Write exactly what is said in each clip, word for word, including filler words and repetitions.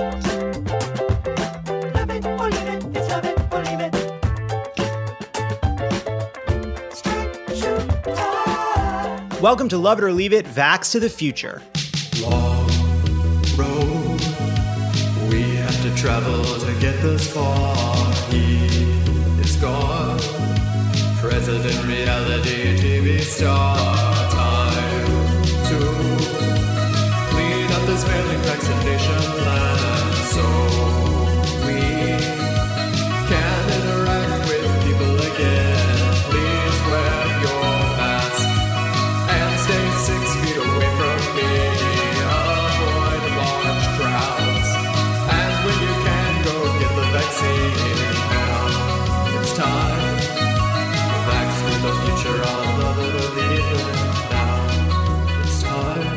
Love it or leave it, it's love it or leave it. Special time. Welcome to Love It or Leave It, Vax to the Future. Long road we have to travel to get this far. He is gone. President, reality, T V star. Time to clean up this failing vaccination land so we can interact with people again. Please wear your mask and stay six feet away from me. Avoid large crowds. And when you can, go get the vaccine. Now it's time. Vax to the future, I'll love it or leave it. Now it's time.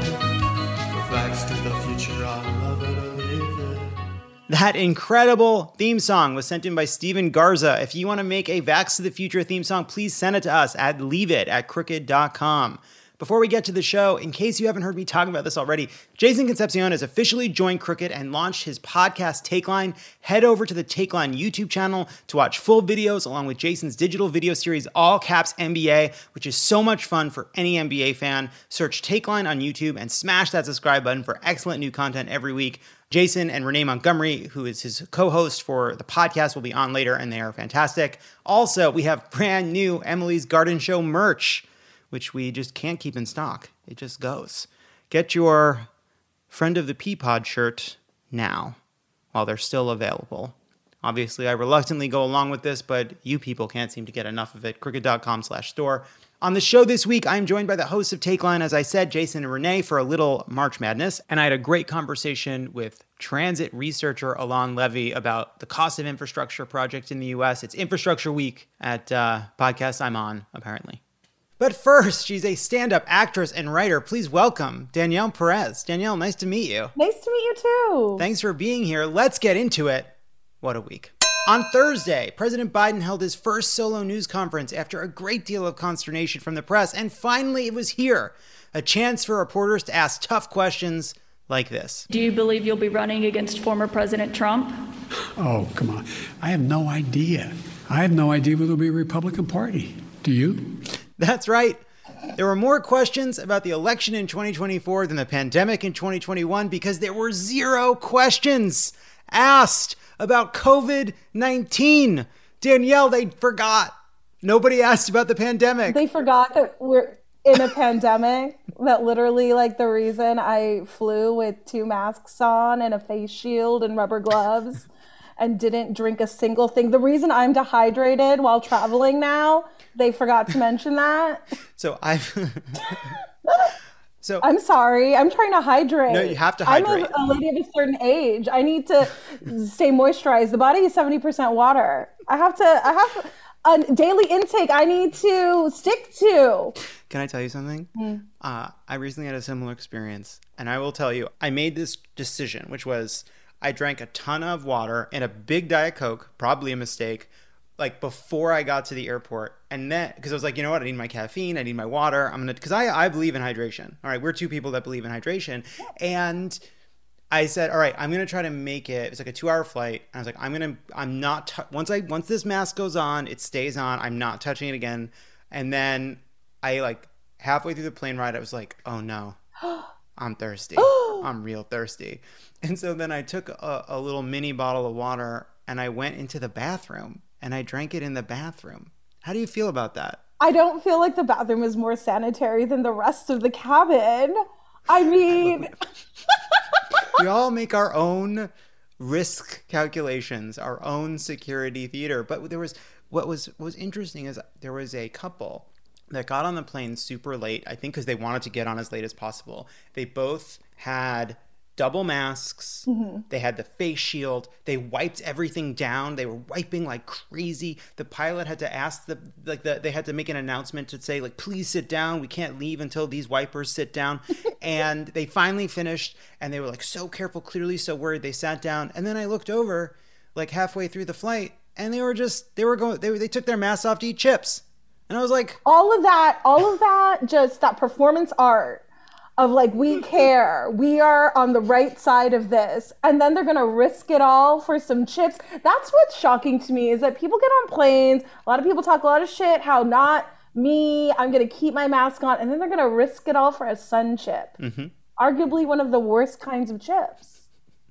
For Vax to the future, I'll love it or leave it. That incredible theme song was sent in by Steven Garza. If you want to make a Vax to the Future theme song, please send it to us at leaveit at crooked dot com. Before we get to the show, in case you haven't heard me talk about this already, Jason Concepcion has officially joined Crooked and launched his podcast, Takeline. Head over to the Takeline YouTube channel to watch full videos along with Jason's digital video series, All Caps N B A, which is so much fun for any N B A fan. Search Takeline on YouTube and smash that subscribe button for excellent new content every week. Jason and Renee Montgomery, who is his co-host for the podcast, will be on later, and they are fantastic. Also, we have brand new Emily's Garden Show merch, which we just can't keep in stock. It just goes. Get your Friend of the Peapod shirt now, while they're still available. Obviously, I reluctantly go along with this, but you people can't seem to get enough of it. crooked dot com slash store. On the show this week, I'm joined by the hosts of Takeline, as I said, Jason and Renee, for a little March Madness. And I had a great conversation with transit researcher Alon Levy about the cost of infrastructure project in the U S. It's Infrastructure Week at uh, podcast I'm on, apparently. But first, she's a stand-up actress and writer. Please welcome Danielle Perez. Danielle, nice to meet you. Nice to meet you too. Thanks for being here. Let's get into it. What a week. On Thursday, President Biden held his first solo news conference after a great deal of consternation from the press. And finally, it was here. A chance for reporters to ask tough questions like this. Do you believe you'll be running against former President Trump? Oh, come on. I have no idea. I have no idea whether it'll be a Republican Party. Do you? That's right. There were more questions about the election in twenty twenty-four than the pandemic in twenty twenty-one because there were zero questions asked about covid nineteen. Danielle, they forgot. Nobody asked about the pandemic. They forgot that we're in a pandemic, that literally like the reason I flew with two masks on and a face shield and rubber gloves and didn't drink a single thing. The reason I'm dehydrated while traveling now, they forgot to mention that. So I've... so I'm sorry. I'm trying to hydrate. No, you have to hydrate. I'm a, a lady of a certain age. I need to stay moisturized. The body is seventy percent water. I have to, I have a daily intake I need to stick to. Can I tell you something? Mm. Uh, I recently had a similar experience, and I will tell you, I made this decision, which was I drank a ton of water and a big Diet Coke, probably a mistake, like before I got to the airport. And then, because I was like, you know what, I need my caffeine, I need my water. I'm going to, because I, I believe in hydration. All right, we're two people that believe in hydration. And I said, all right, I'm going to try to make it, it's like a two hour flight. And I was like, I'm going to, I'm not, t- once I, once this mask goes on, it stays on, I'm not touching it again. And then I like halfway through the plane ride, I was like, oh no, I'm thirsty. I'm real thirsty. And so then I took a, a little mini bottle of water and I went into the bathroom and I drank it in the bathroom. How do you feel about that? I don't feel like the bathroom is more sanitary than the rest of the cabin. I mean... We all make our own risk calculations, our own security theater. But there was, what was, what was interesting is there was a couple that got on the plane super late, I think because they wanted to get on as late as possible. They both had double masks. Mm-hmm. They had the face shield. They wiped everything down. They were wiping like crazy. The pilot had to ask the, like the, they had to make an announcement to say like, please sit down. We can't leave until these wipers sit down. And they finally finished and they were like so careful, clearly so worried. They sat down. And then I looked over like halfway through the flight and they were just, they were going, they, they took their masks off to eat chips. And I was like, all of that, all of that, just that performance art of like, we care, we are on the right side of this, and then they're gonna risk it all for some chips. That's what's shocking to me, is that people get on planes, a lot of people talk a lot of shit, how not me, I'm gonna keep my mask on, and then they're gonna risk it all for a sun chip. Mm-hmm. Arguably one of the worst kinds of chips.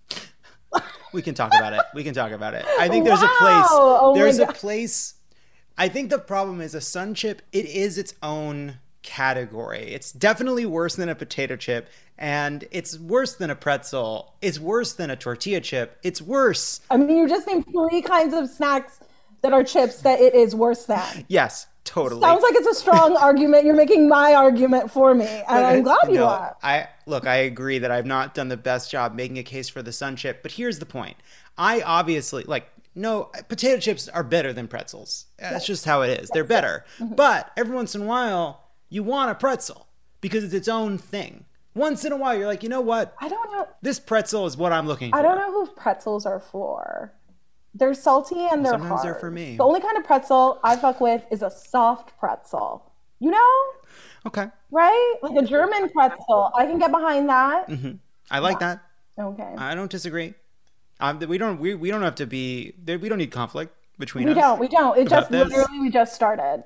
We can talk about it. We can talk about it. I think there's Wow. a place. Oh There's my a God. place. I think the problem is a sun chip, it is its own category. It's definitely worse than a potato chip, and it's worse than a pretzel. It's worse than a tortilla chip. It's worse. I mean, you just named three kinds of snacks that are chips that it is worse than. Yes, totally. Sounds like it's a strong argument. You're making my argument for me, and I'm glad you No, are. I look, I agree that I've not done the best job making a case for the sun chip, but here's the point. I obviously like no potato chips are better than pretzels. That's just how it is. They're better. But every once in a while, you want a pretzel because it's its own thing. Once in a while, you're like, you know what? I don't know. This pretzel is what I'm looking for. I don't know who pretzels are for. They're salty and they're Sometimes hard. they're for me. The only kind of pretzel I fuck with is a soft pretzel. You know? Okay. Right? Like a German pretzel. I can get behind that. I like that. Okay. I don't disagree. Um, we don't. We, we don't have to be. there- We don't need conflict between we us. don't. We don't. It about just this. literally we just started.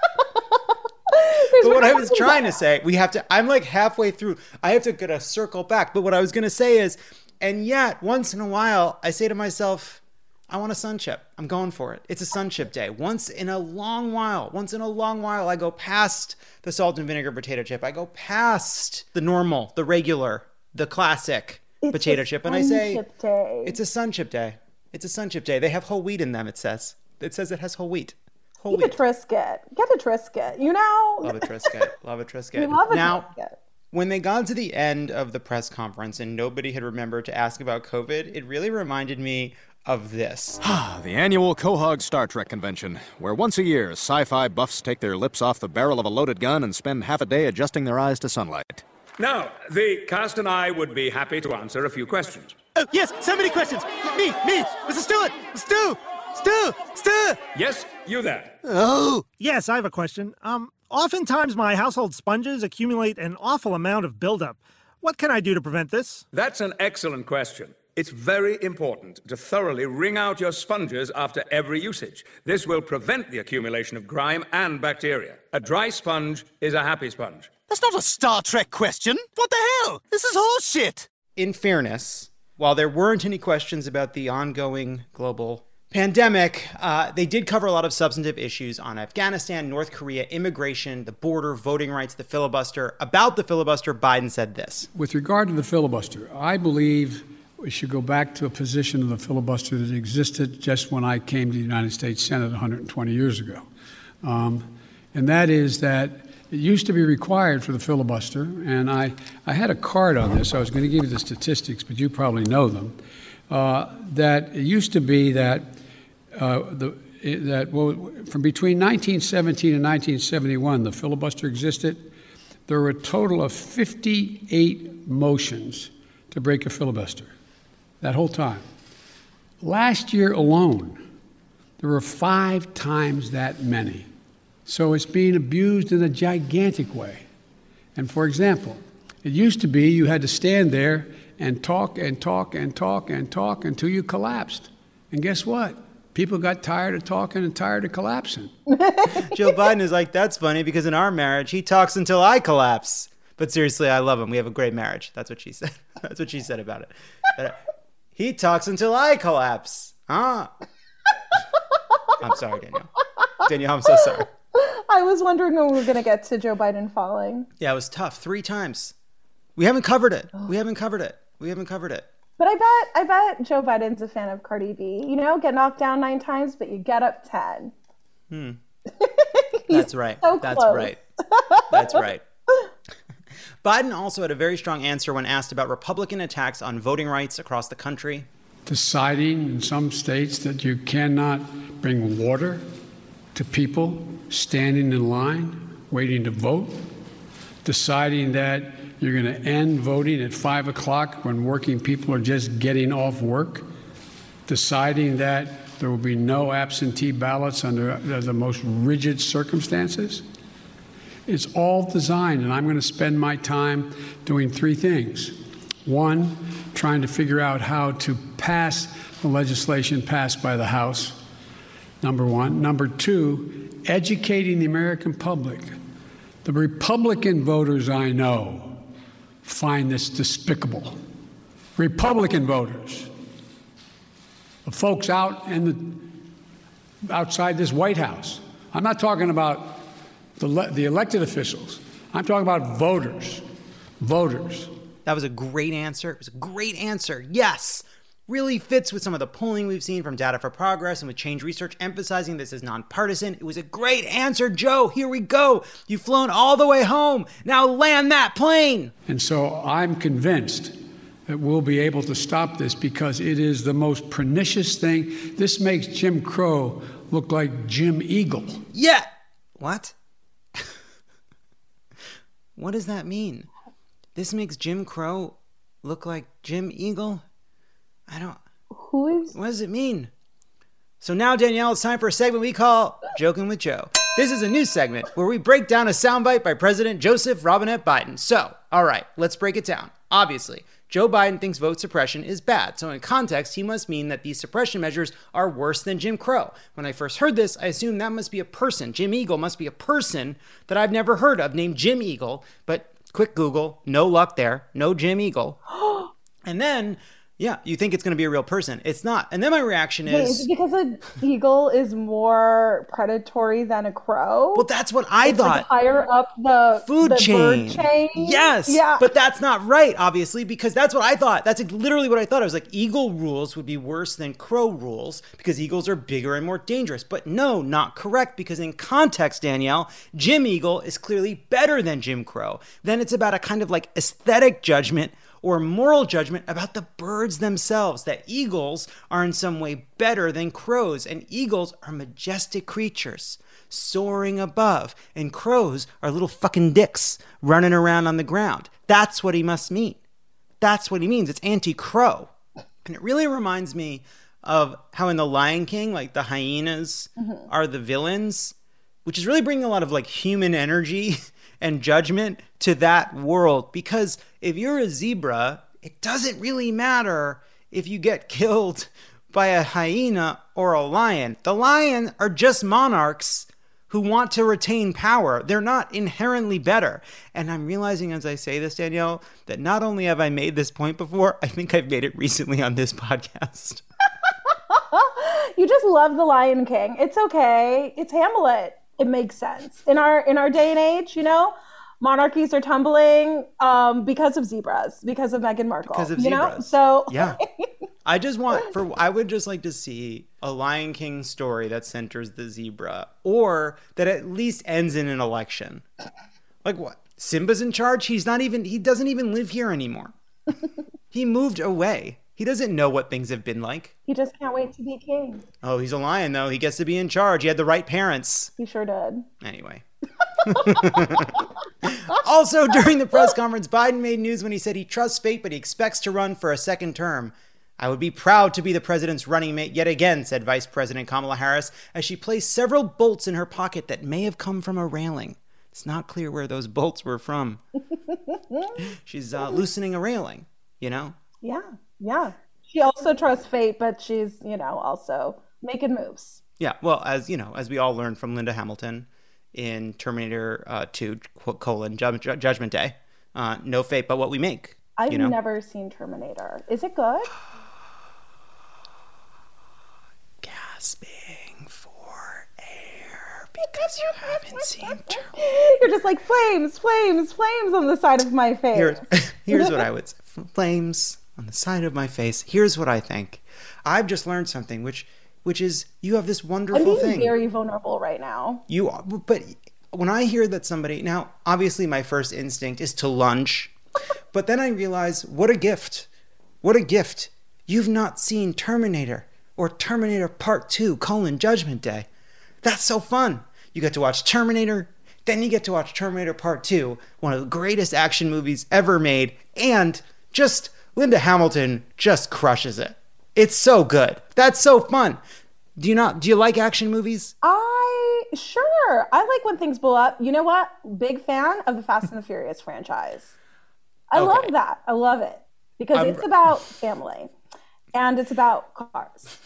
But what I was trying to say, we have to, I'm like halfway through. I have to get a circle back. But what I was going to say is, and yet once in a while, I say to myself, I want a sun chip. I'm going for it. It's a sun chip day. Once in a long while, once in a long while, I go past the salt and vinegar potato chip. I go past the normal, the regular, the classic It's potato a chip. And I sun say, chip day. it's a sun chip day. It's a sun chip day. They have whole wheat in them, it says. It says it has whole wheat. Whole Get a wheat. Triscuit. Get a Triscuit. You know? Love a Triscuit. Love a Triscuit. We love a now, Triscuit. when they got to the end of the press conference and nobody had remembered to ask about COVID, it really reminded me of this. The annual Quahog Star Trek convention, where once a year sci-fi buffs take their lips off the barrel of a loaded gun and spend half a day adjusting their eyes to sunlight. Now, the cast and I would be happy to answer a few questions. Oh, yes, so many questions. Me, me, Mister Stewart, Stu, Stu, Stu. Yes, you there. Oh. Yes, I have a question. Um, oftentimes my household sponges accumulate an awful amount of buildup. What can I do to prevent this? That's an excellent question. It's very important to thoroughly wring out your sponges after every usage. This will prevent the accumulation of grime and bacteria. A dry sponge is a happy sponge. That's not a Star Trek question. What the hell? This is horseshit. In fairness, while there weren't any questions about the ongoing global pandemic, uh, they did cover a lot of substantive issues on Afghanistan, North Korea, immigration, the border, voting rights, the filibuster. About the filibuster, Biden said this. With regard to the filibuster, I believe we should go back to a position of the filibuster that existed just when I came to the United States Senate one hundred twenty years ago. Um, and that is that it used to be required for the filibuster, and I, I had a card on this. I was going to give you the statistics, but you probably know them, uh, that it used to be that uh, the that well, from between nineteen seventeen and nineteen seventy-one, the filibuster existed. There were a total of fifty-eight motions to break a filibuster that whole time. Last year alone, there were five times that many. So it's being abused in a gigantic way. And for example, it used to be you had to stand there and talk and talk and talk and talk until you collapsed. And guess what? People got tired of talking and tired of collapsing. Jill Biden is like, that's funny because in our marriage, he talks until I collapse. But seriously, I love him. We have a great marriage. That's what she said. That's what she said about it. That, uh, he talks until I collapse. Huh? I'm sorry, Danielle. Danielle, I'm so sorry. I was wondering when we were going to get to Joe Biden falling. Yeah, it was tough. Three times. We haven't covered it. We haven't covered it. We haven't covered it. But I bet I bet Joe Biden's a fan of Cardi B. You know, get knocked down nine times, but you get up ten. Hmm. That's right. so That's close. right. That's right. Biden also had a very strong answer when asked about Republican attacks on voting rights across the country. Deciding in some states that you cannot bring water to people standing in line, waiting to vote. Deciding that you're going to end voting at five o'clock when working people are just getting off work. Deciding that there will be no absentee ballots under the most rigid circumstances. It's all designed, and I'm going to spend my time doing three things. One, trying to figure out how to pass the legislation passed by the House, number one. Number two, educating the American public. The Republican voters I know find this despicable. Republican voters, the folks out in the, outside this White House. I'm not talking about the, the elected officials. I'm talking about voters, voters. That was a great answer. It was a great answer. Yes. Really fits with some of the polling we've seen from Data for Progress and with Change Research emphasizing this is nonpartisan. It was a great answer, Joe. Here we go. You've flown all the way home. Now land that plane. And so I'm convinced that we'll be able to stop this because it is the most pernicious thing. This makes Jim Crow look like Jim Eagle. Yeah. What? What does that mean? This makes Jim Crow look like Jim Eagle? I don't... Who is... What does it mean? So now, Danielle, it's time for a segment we call Joking with Joe. This is a new segment where we break down a soundbite by President Joseph Robinette Biden. So, all right, let's break it down. Obviously, Joe Biden thinks vote suppression is bad. So in context, he must mean that these suppression measures are worse than Jim Crow. When I first heard this, I assumed that must be a person. Jim Eagle must be a person that I've never heard of named Jim Eagle. But quick Google, no luck there. No Jim Eagle. And then... yeah, you think it's going to be a real person. It's not. And then my reaction is... Wait, is it because an eagle is more predatory than a crow? Well, that's what I it's thought. Like higher up the food the chain. Bird chain. Yes. Yeah. But that's not right, obviously, because that's what I thought. That's literally what I thought. I was like, eagle rules would be worse than crow rules because eagles are bigger and more dangerous. But no, not correct, because in context, Danielle, Jim Eagle is clearly better than Jim Crow. Then it's about a kind of like aesthetic judgment or moral judgment about the birds themselves, that eagles are in some way better than crows, and eagles are majestic creatures soaring above, and crows are little fucking dicks running around on the ground. That's what he must mean. That's what he means. It's anti-crow. And it really reminds me of how in The Lion King, like the hyenas mm-hmm. are the villains, which is really bringing a lot of like human energy and judgment to that world. Because if you're a zebra, it doesn't really matter if you get killed by a hyena or a lion. The lion are just monarchs who want to retain power. They're not inherently better. And I'm realizing as I say this, Danielle, that not only have I made this point before, I think I've made it recently on this podcast. You just love The Lion King. It's okay. It's Hamlet. It makes sense. In our in our day and age, you know, monarchies are tumbling um, because of zebras, because of Meghan Markle. Because of you zebras. Know? So yeah. I just want for I would just like to see a Lion King story that centers the zebra, or that at least ends in an election. Like what? Simba's in charge? He's not even he doesn't even live here anymore. He moved away. He doesn't know what things have been like. He just can't wait to be king. Oh, he's a lion, though. He gets to be in charge. He had the right parents. He sure did. Anyway. Also, during the press conference, Biden made news when he said he trusts fate, but he expects to run for a second term. I would be proud to be the president's running mate yet again, said Vice President Kamala Harris, as she placed several bolts in her pocket that may have come from a railing. It's not clear where those bolts were from. She's uh, loosening a railing, you know? Yeah. Yeah. She also trusts fate, but she's, you know, also making moves. Yeah. Well, as you know, as we all learned from Linda Hamilton in Terminator uh, two, colon, Ju- Ju- Judgment Day, uh, no fate but what we make. I've you know? never seen Terminator. Is it good? Gasping for air because you haven't seen Terminator. You're just like, flames, flames, flames on the side of my face. Here's, here's what I would say. Flames on the side of my face. Here's what I think. I've just learned something, which which is you have this wonderful I'm being thing. very vulnerable right now. You are, but when I hear that somebody, now obviously my first instinct is to lunge, but then I realize what a gift. What a gift. You've not seen Terminator or Terminator Part two, colon, Judgment Day. That's so fun. You get to watch Terminator, then you get to watch Terminator Part two, one of the greatest action movies ever made, and just Linda Hamilton just crushes it. It's so good. That's so fun. Do you not? Do you like action movies? I Sure. I like when things blow up. You know what? Big fan of the Fast and the Furious franchise. I Okay. love that. I love it because I'm- it's about family and it's about cars.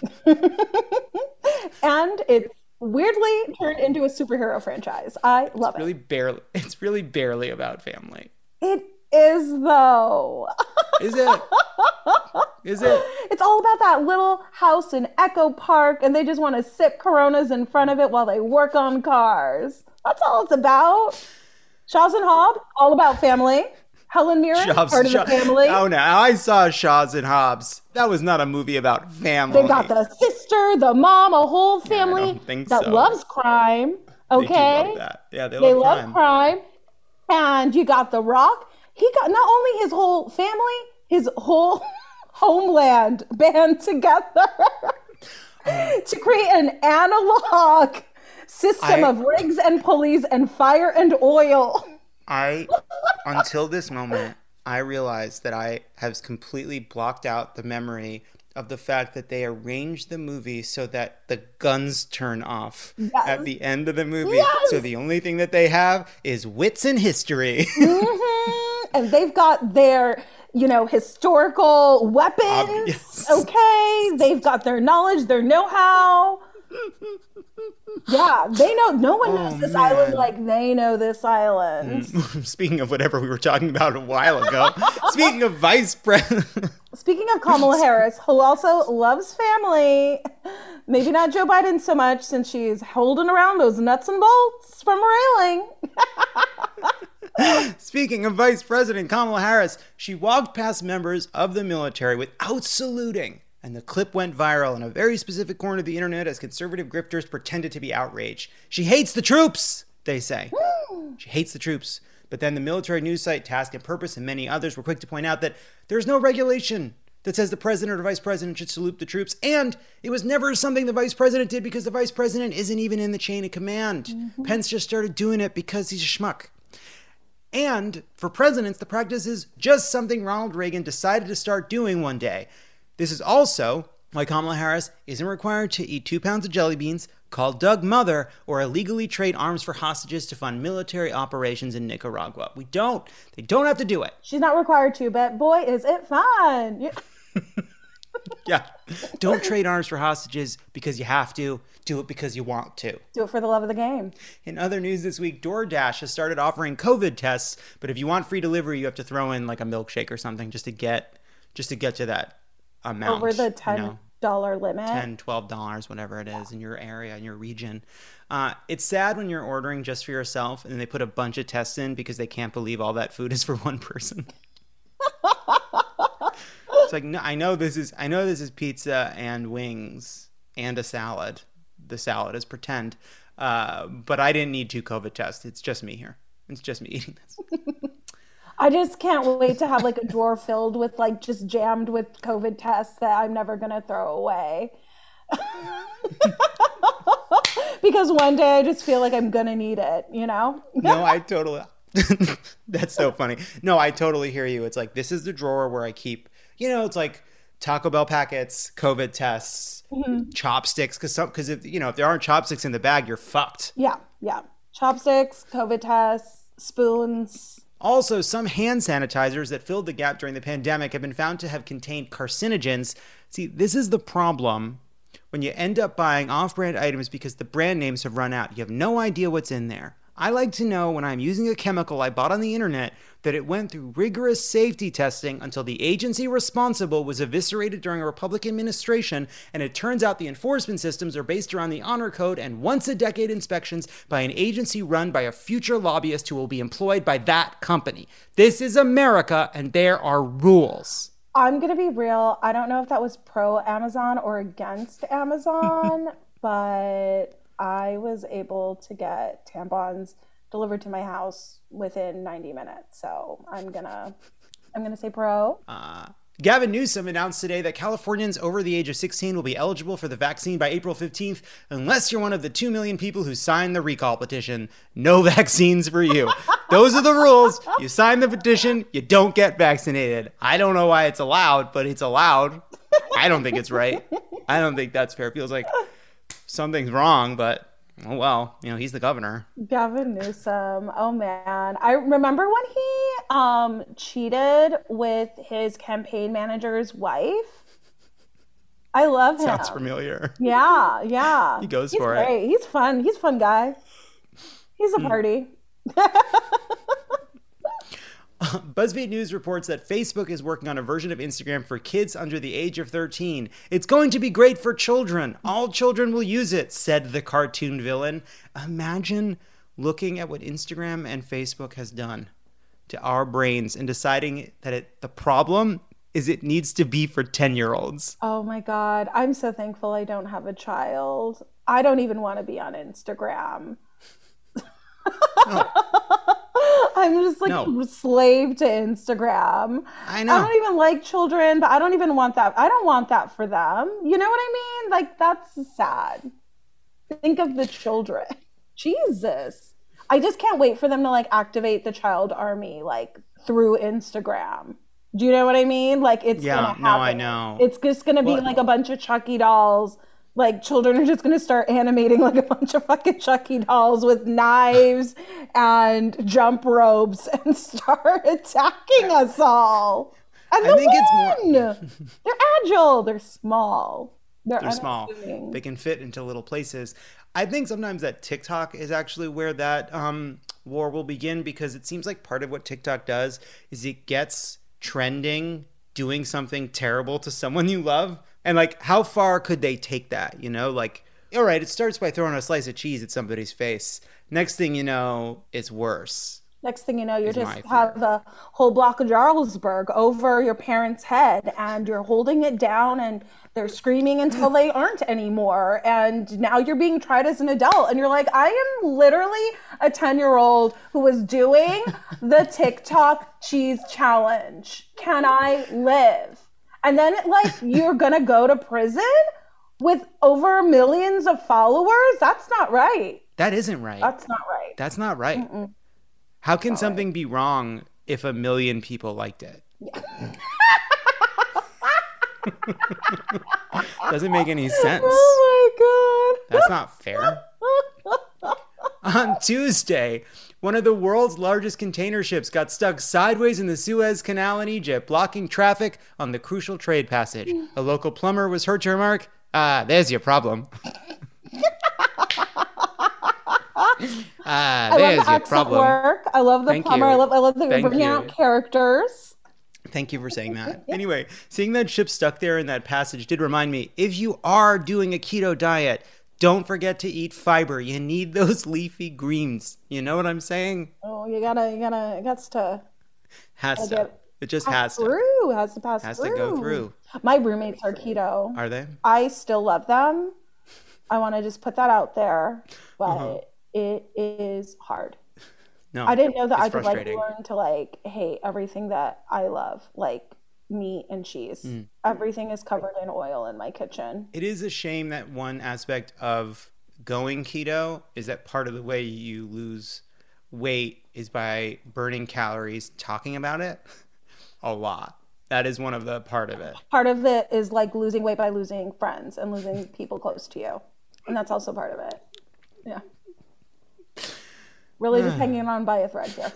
And it's weirdly turned into a superhero franchise. I love Really it. barely. It's really barely about family. It is, though. Is it? Is it? It's all about that little house in Echo Park, and they just want to sip Coronas in front of it while they work on cars. That's all it's about. Shaws and Hobbs, all about family. Helen Mirren, Shaw's- part of Shaw- the family. Oh no! I saw Shaws and Hobbs. That was not a movie about family. They got the sister, the mom, a whole family don't think that so. loves crime. They do Okay, love that. Yeah, they, they love, love crime. crime. And you got The Rock. He got not only his whole family, his whole homeland band together to create an analog system I- of rigs and pulleys and fire and oil. I, until this moment, I realized that I have completely blocked out the memory of the fact that they arranged the movie so that the guns turn off Yes. at the end of the movie. Yes. So the only thing that they have is wits and history. Mhm. And they've got their, you know, historical weapons. Obvious. Okay. They've got their knowledge, their know-how. Yeah, they know. No one knows Oh, this man. island like they know this island. Speaking of whatever we were talking about a while ago, speaking of vice president. Speaking of Kamala Harris, who also loves family, maybe not Joe Biden so much since she's holding around those nuts and bolts from railing. Speaking of Vice President Kamala Harris, she walked past members of the military without saluting, and the clip went viral in a very specific corner of the internet as conservative grifters pretended to be outraged. She hates the troops, they say. She hates the troops. But then the military news site Task and Purpose and many others were quick to point out that there's no regulation that says the president or vice president should salute the troops, and it was never something the vice president did because the vice president isn't even in the chain of command. Mm-hmm. Pence just started doing it because he's a schmuck. And for presidents, the practice is just something Ronald Reagan decided to start doing one day. This is also why Kamala Harris isn't required to eat two pounds of jelly beans, call Doug mother, or illegally trade arms for hostages to fund military operations in Nicaragua. We don't. They don't have to do it. She's not required to, but boy, is it fun. You- Yeah. Don't trade arms for hostages because you have to. Do it because you want to. Do it for the love of the game. In other news this week, DoorDash has started offering COVID tests, but if you want free delivery, you have to throw in like a milkshake or something just to get just to get to that amount. Over the you ten know? dollar limit. ten dollars, twelve dollars, whatever it is in your area, in your region. Uh, it's sad when you're ordering just for yourself and they put a bunch of tests in because they can't believe all that food is for one person. It's like, no, I know this is, I know this is pizza and wings and a salad. The salad is pretend, uh, but I didn't need two COVID tests. It's just me here. It's just me eating this. I just can't wait to have like a drawer filled with like just jammed with COVID tests that I'm never going to throw away. Because one day I just feel like I'm going to need it, you know? No, I totally, that's so funny. No, I totally hear you. It's like, this is the drawer where I keep, you know, it's like Taco Bell packets, COVID tests, mm-hmm. chopsticks. Cause some, cause if, you know, if there aren't chopsticks in the bag, you're fucked. Yeah. Yeah. Chopsticks, COVID tests, spoons. Also, some hand sanitizers that filled the gap during the pandemic have been found to have contained carcinogens. See, this is the problem when you end up buying off-brand items because the brand names have run out. You have no idea what's in there. I like to know when I'm using a chemical I bought on the internet that it went through rigorous safety testing until the agency responsible was eviscerated during a Republican administration, and it turns out the enforcement systems are based around the honor code and once-a-decade inspections by an agency run by a future lobbyist who will be employed by that company. This is America, and there are rules. I'm going to be real. I don't know if that was pro-Amazon or against Amazon, but I was able to get tampons delivered to my house within ninety minutes. So I'm going to I'm going to say pro. Uh, Gavin Newsom announced today that Californians over the age of sixteen will be eligible for the vaccine by April fifteenth, unless you're one of the two million people who signed the recall petition. No vaccines for you. Those are the rules. You sign the petition, you don't get vaccinated. I don't know why it's allowed, but it's allowed. I don't think it's right. I don't think that's fair. It feels like something's wrong, but Oh, well, you know, he's the governor. Gavin Newsom. Oh man. I remember when he um cheated with his campaign manager's wife. I love him. Sounds familiar. Yeah, yeah. He goes He's for great. it. He's fun. He's a fun guy. He's a party. BuzzFeed News reports that Facebook is working on a version of Instagram for kids under the age of thirteen. It's going to be great for children. All children will use it, said the cartoon villain. Imagine looking at what Instagram and Facebook has done to our brains and deciding that it, the problem is it needs to be for ten-year-olds. Oh my God. I'm so thankful I don't have a child. I don't even want to be on Instagram. No. I'm just like No. a slave to Instagram. I know. I don't even like children, but I don't even want that. I don't want that for them. You know what I mean? Like, that's sad. Think of the children. Jesus. I just can't wait for them to like activate the child army like through Instagram. Do you know what I mean? Like, it's Yeah, gonna happen. no, I know. It's just gonna be Well- like a bunch of Chucky dolls. Like, children are just going to start animating like a bunch of fucking Chucky dolls with knives and jump ropes and start attacking us all. And I they'll think it's win. more- They're agile. They're small. They're, They're small. unassuming. They can fit into little places. I think sometimes that TikTok is actually where that um, war will begin, because it seems like part of what TikTok does is it gets trending doing something terrible to someone you love. And like, how far could they take that? You know, like, all right, it starts by throwing a slice of cheese at somebody's face. Next thing you know, it's worse. Next thing you know, you Is my just fear. have a whole block of Jarlsberg over your parents' head and you're holding it down and they're screaming until they aren't anymore. And now you're being tried as an adult. And you're like, I am literally a ten-year-old who was doing the TikTok cheese challenge. Can I live? And then like, you're going to go to prison with over millions of followers? That's not right. That isn't right. That's not right. That's not right. Mm-mm. How can something be wrong if a million people liked it? Doesn't make any sense. Oh my God. That's not fair. On Tuesday, one of the world's largest container ships got stuck sideways in the Suez Canal in Egypt, blocking traffic on the crucial trade passage. A local plumber was heard to remark, "Ah, there's your problem." Ah, I love there's the your accent problem. work. I love the Thank plumber. you. I love I love that you're Thank bringing you. out characters. Thank you for saying that. Anyway, seeing that ship stuck there in that passage did remind me, if you are doing a keto diet, don't forget to eat fiber. You need those leafy greens. You know what I'm saying? Oh, you gotta, you gotta, it gets to Has I to. get- It just pass has to. through. Has to pass Has through. to go through. My roommates are keto. Are they? I still love them. I want to just put that out there, but Uh-huh. it is hard. No. I didn't know that it's I could like frustrating. learn to like hate everything that I love, like meat and cheese. Mm. Everything is covered in oil in my kitchen. It is a shame that one aspect of going keto is that part of the way you lose weight is by burning calories, talking about it a lot. That is one of the part of it. Part of it is like losing weight by losing friends and losing people close to you. And that's also part of it. Yeah. Really just hanging on by a thread here.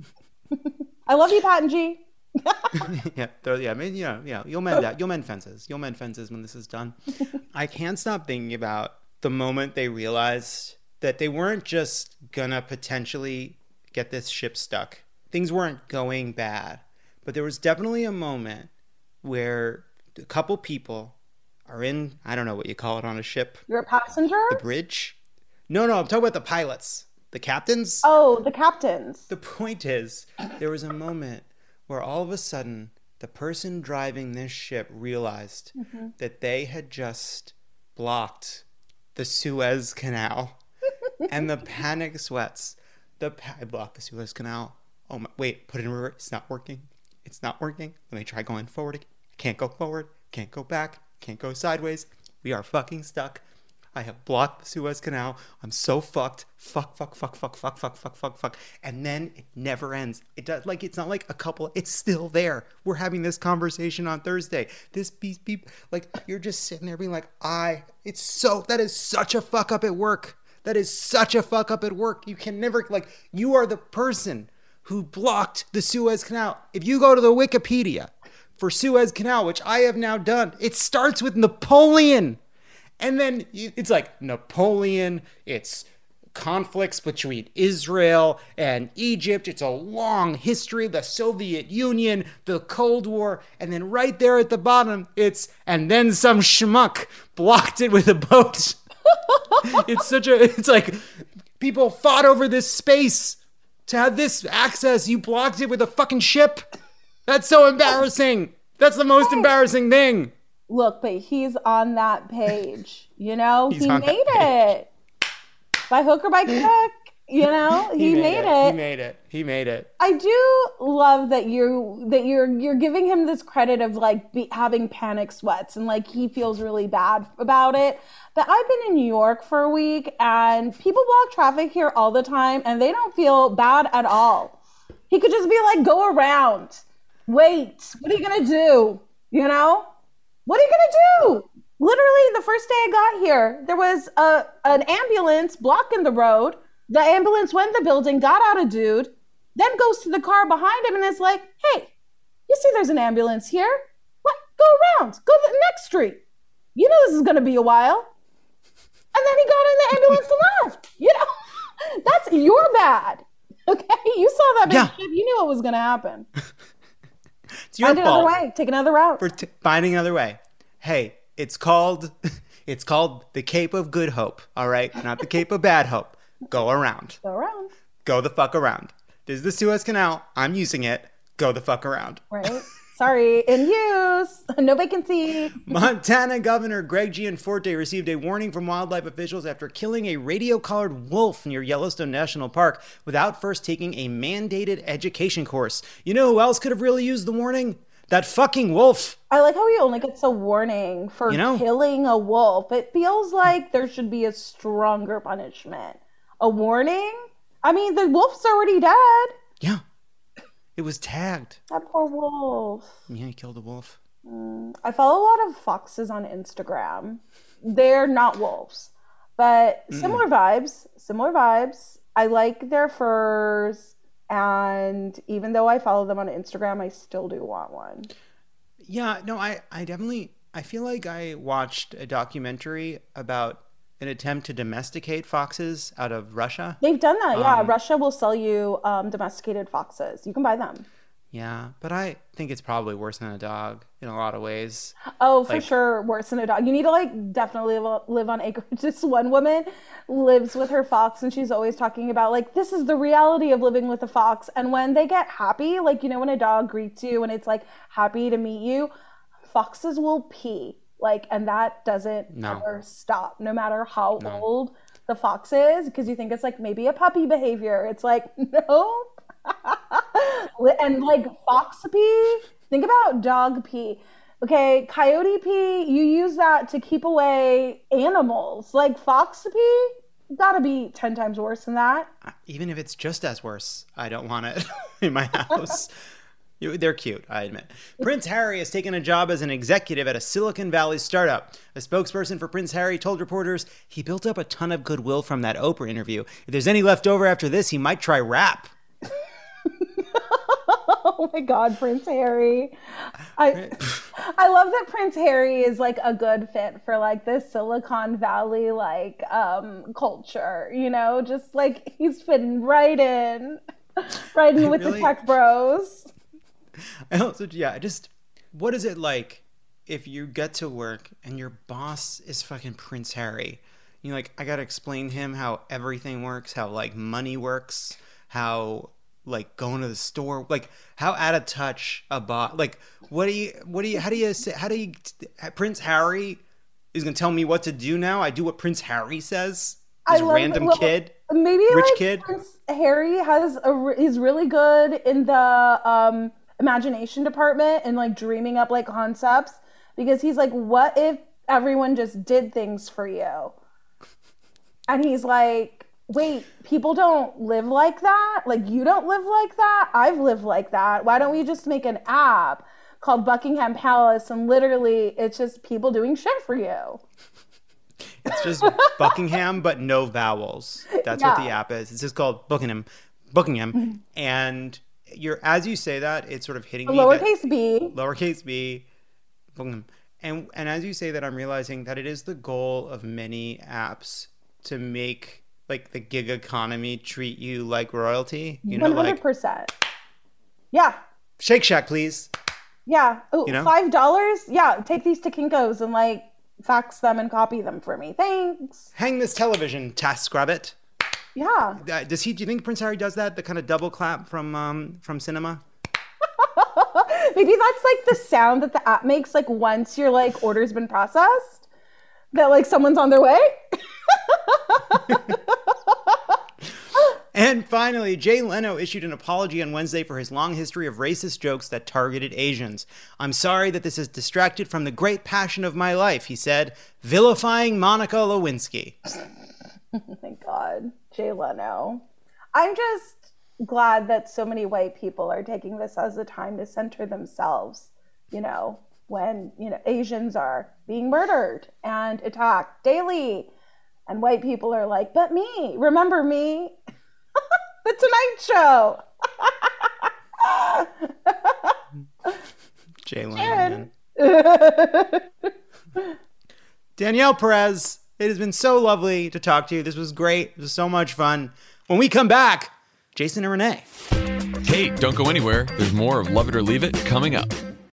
I love you, Pat and G. yeah, throw- yeah, I mean, you know, yeah, you'll mend that. You'll mend fences. You'll mend fences when this is done. I can't stop thinking about the moment they realized that they weren't just gonna potentially get this ship stuck. Things weren't going bad, but there was definitely a moment where a couple people are in, I don't know what you call it on a ship, You're a passenger? the bridge. No, no, I'm talking about the pilots, the captains. Oh, the captains. The point is, there was a moment where all of a sudden, the person driving this ship realized Mm-hmm. that they had just blocked the Suez Canal. And the panic sweats. The pa- I blocked the Suez Canal. Oh my, wait, put it in reverse. It's not working. It's not working. Let me try going forward. I can't go forward. Can't go back. Can't go sideways. We are fucking stuck. I have blocked the Suez Canal. I'm so fucked. Fuck, fuck, fuck, fuck, fuck, fuck, fuck, fuck, fuck. And then it never ends. It does like it's not like a couple. It's still there. We're having this conversation on Thursday. This piece, beep, like you're just sitting there being like, I. It's so that is such a fuck up at work. That is such a fuck up at work. You can never, like, you are the person who blocked the Suez Canal. If you go to the Wikipedia for Suez Canal, which I have now done, it starts with Napoleon. And then it's like Napoleon, it's conflicts between Israel and Egypt. It's a long history, the Soviet Union, the Cold War. And then right there at the bottom, it's, and then some schmuck blocked it with a boat. It's such a, it's like people fought over this space to have this access. You blocked it with a fucking ship. That's so embarrassing. That's the most embarrassing thing. Look, but he's on that page, you know? He's he on made that it. By hook or by crook, you know? He, he made, made it. it. He made it. He made it. I do love that you that you're you're giving him this credit of like be, having panic sweats and like he feels really bad about it. But I've been in New York for a week and people block traffic here all the time and they don't feel bad at all. He could just be like, go around. Wait, what are you gonna do? You know? What are you gonna do? Literally, the first day I got here, there was a an ambulance blocking the road. The ambulance went in the building, got out a dude, then goes to the car behind him and is like, hey, you see there's an ambulance here? What? Go around. Go to the next street. You know this is going to be a while. And then he got in the ambulance and left. You know, that's your bad. Okay? You saw that big Yeah. shit. You knew what was going to happen. It's your Find another fault way. Take another route. for t- finding another way. Hey, it's called, it's called the Cape of Good Hope, all right? Not the Cape of Bad Hope. Go around. Go around. Go the fuck around. This is the Suez Canal. I'm using it. Go the fuck around. Right? Sorry. In use. No vacancy. Montana Governor Greg Gianforte received a warning from wildlife officials after killing a radio-collared wolf near Yellowstone National Park without first taking a mandated education course. You know who else could have really used the warning? That fucking wolf. I like how he only gets a warning for You know? killing a wolf. It feels like there should be a stronger punishment. A warning? I mean, the wolf's already dead. Yeah. It was tagged. That poor wolf. Yeah, he killed a wolf. I follow a lot of foxes on Instagram. They're not wolves, but similar vibes. Similar vibes. I like their furs. And even though I follow them on Instagram, I still do want one. Yeah, no, I, I definitely, I feel like I watched a documentary about an attempt to domesticate foxes out of Russia. They've done that, yeah. Um, Russia will sell you um, domesticated foxes. You can buy them. Yeah, but I think it's probably worse than a dog in a lot of ways. Oh, for Like- sure, worse than a dog. You need to like definitely live, live on acreage. This one woman lives with her fox, and she's always talking about like this is the reality of living with a fox. And when they get happy, like you know when a dog greets you and it's like happy to meet you, foxes will pee. Like, and that doesn't No. ever stop, no matter how old the fox is, because you think it's like maybe a puppy behavior. It's like no. And like fox pee, think about dog pee. Okay, coyote pee, you use that to keep away animals. Like fox pee, gotta be ten times worse than that. Even if it's just as worse, I don't want it in my house. You- They're cute, I admit. Prince Harry has taken a job as an executive at a Silicon Valley startup. A spokesperson for Prince Harry told reporters he built up a ton of goodwill from that Oprah interview. If there's any left over after this, he might try rap. Oh my God, Prince Harry. I I love that Prince Harry is like a good fit for like this Silicon Valley like um culture, you know, just like he's fitting right in, right in with really- the tech bros. I also, yeah, just, what is it like if you get to work and your boss is fucking Prince Harry? You're like, I gotta explain to him how everything works, how like money works, how like going to the store, like how out of touch a boss, like what do you, what do you, how do you say, how do you, Prince Harry is gonna tell me what to do now? I do what Prince Harry says? I This love- random well, kid? Maybe Rich like kid? Prince Harry has a re- he's really good in the um imagination department and like dreaming up like concepts because he's like, what if everyone just did things for you? And he's like, wait, people don't live like that? Like you don't live like that? I've lived like that. Why don't we just make an app called Buckingham Palace and literally it's just people doing shit for you? It's just Buckingham, but no vowels. That's Yeah. what the app is. It's just called Buckingham. Buckingham. And you're as you say that, it's sort of hitting me. Lowercase that, b. Lowercase b. Buckingham. And and as you say that, I'm realizing that it is the goal of many apps to make like the gig economy treat you like royalty. You know, one hundred like percent. Yeah. Shake Shack, please. Yeah. Oh, You know? five dollars? Yeah. Take these to Kinko's and like fax them and copy them for me. Thanks. Hang this television, TaskRabbit. Yeah. Uh, does he? Do you think Prince Harry does that? The kind of double clap from um from cinema. Maybe that's like the sound that the app makes like once your like order's been processed. That like someone's on their way. And finally, Jay Leno issued an apology on Wednesday for his long history of racist jokes that targeted Asians. I'm sorry that this has distracted from the great passion of my life, he said, vilifying Monica Lewinsky. Oh my God, Jay Leno. I'm just glad that so many white people are taking this as a time to center themselves, you know, when, you know, Asians are being murdered and attacked daily. And white people are like, but me, remember me? The Tonight Show. Jay Leno. Danielle Perez, it has been so lovely to talk to you. This was great. It was so much fun. When we come back, Jason and Renee. Hey, don't go anywhere. There's more of Love It or Leave It coming up.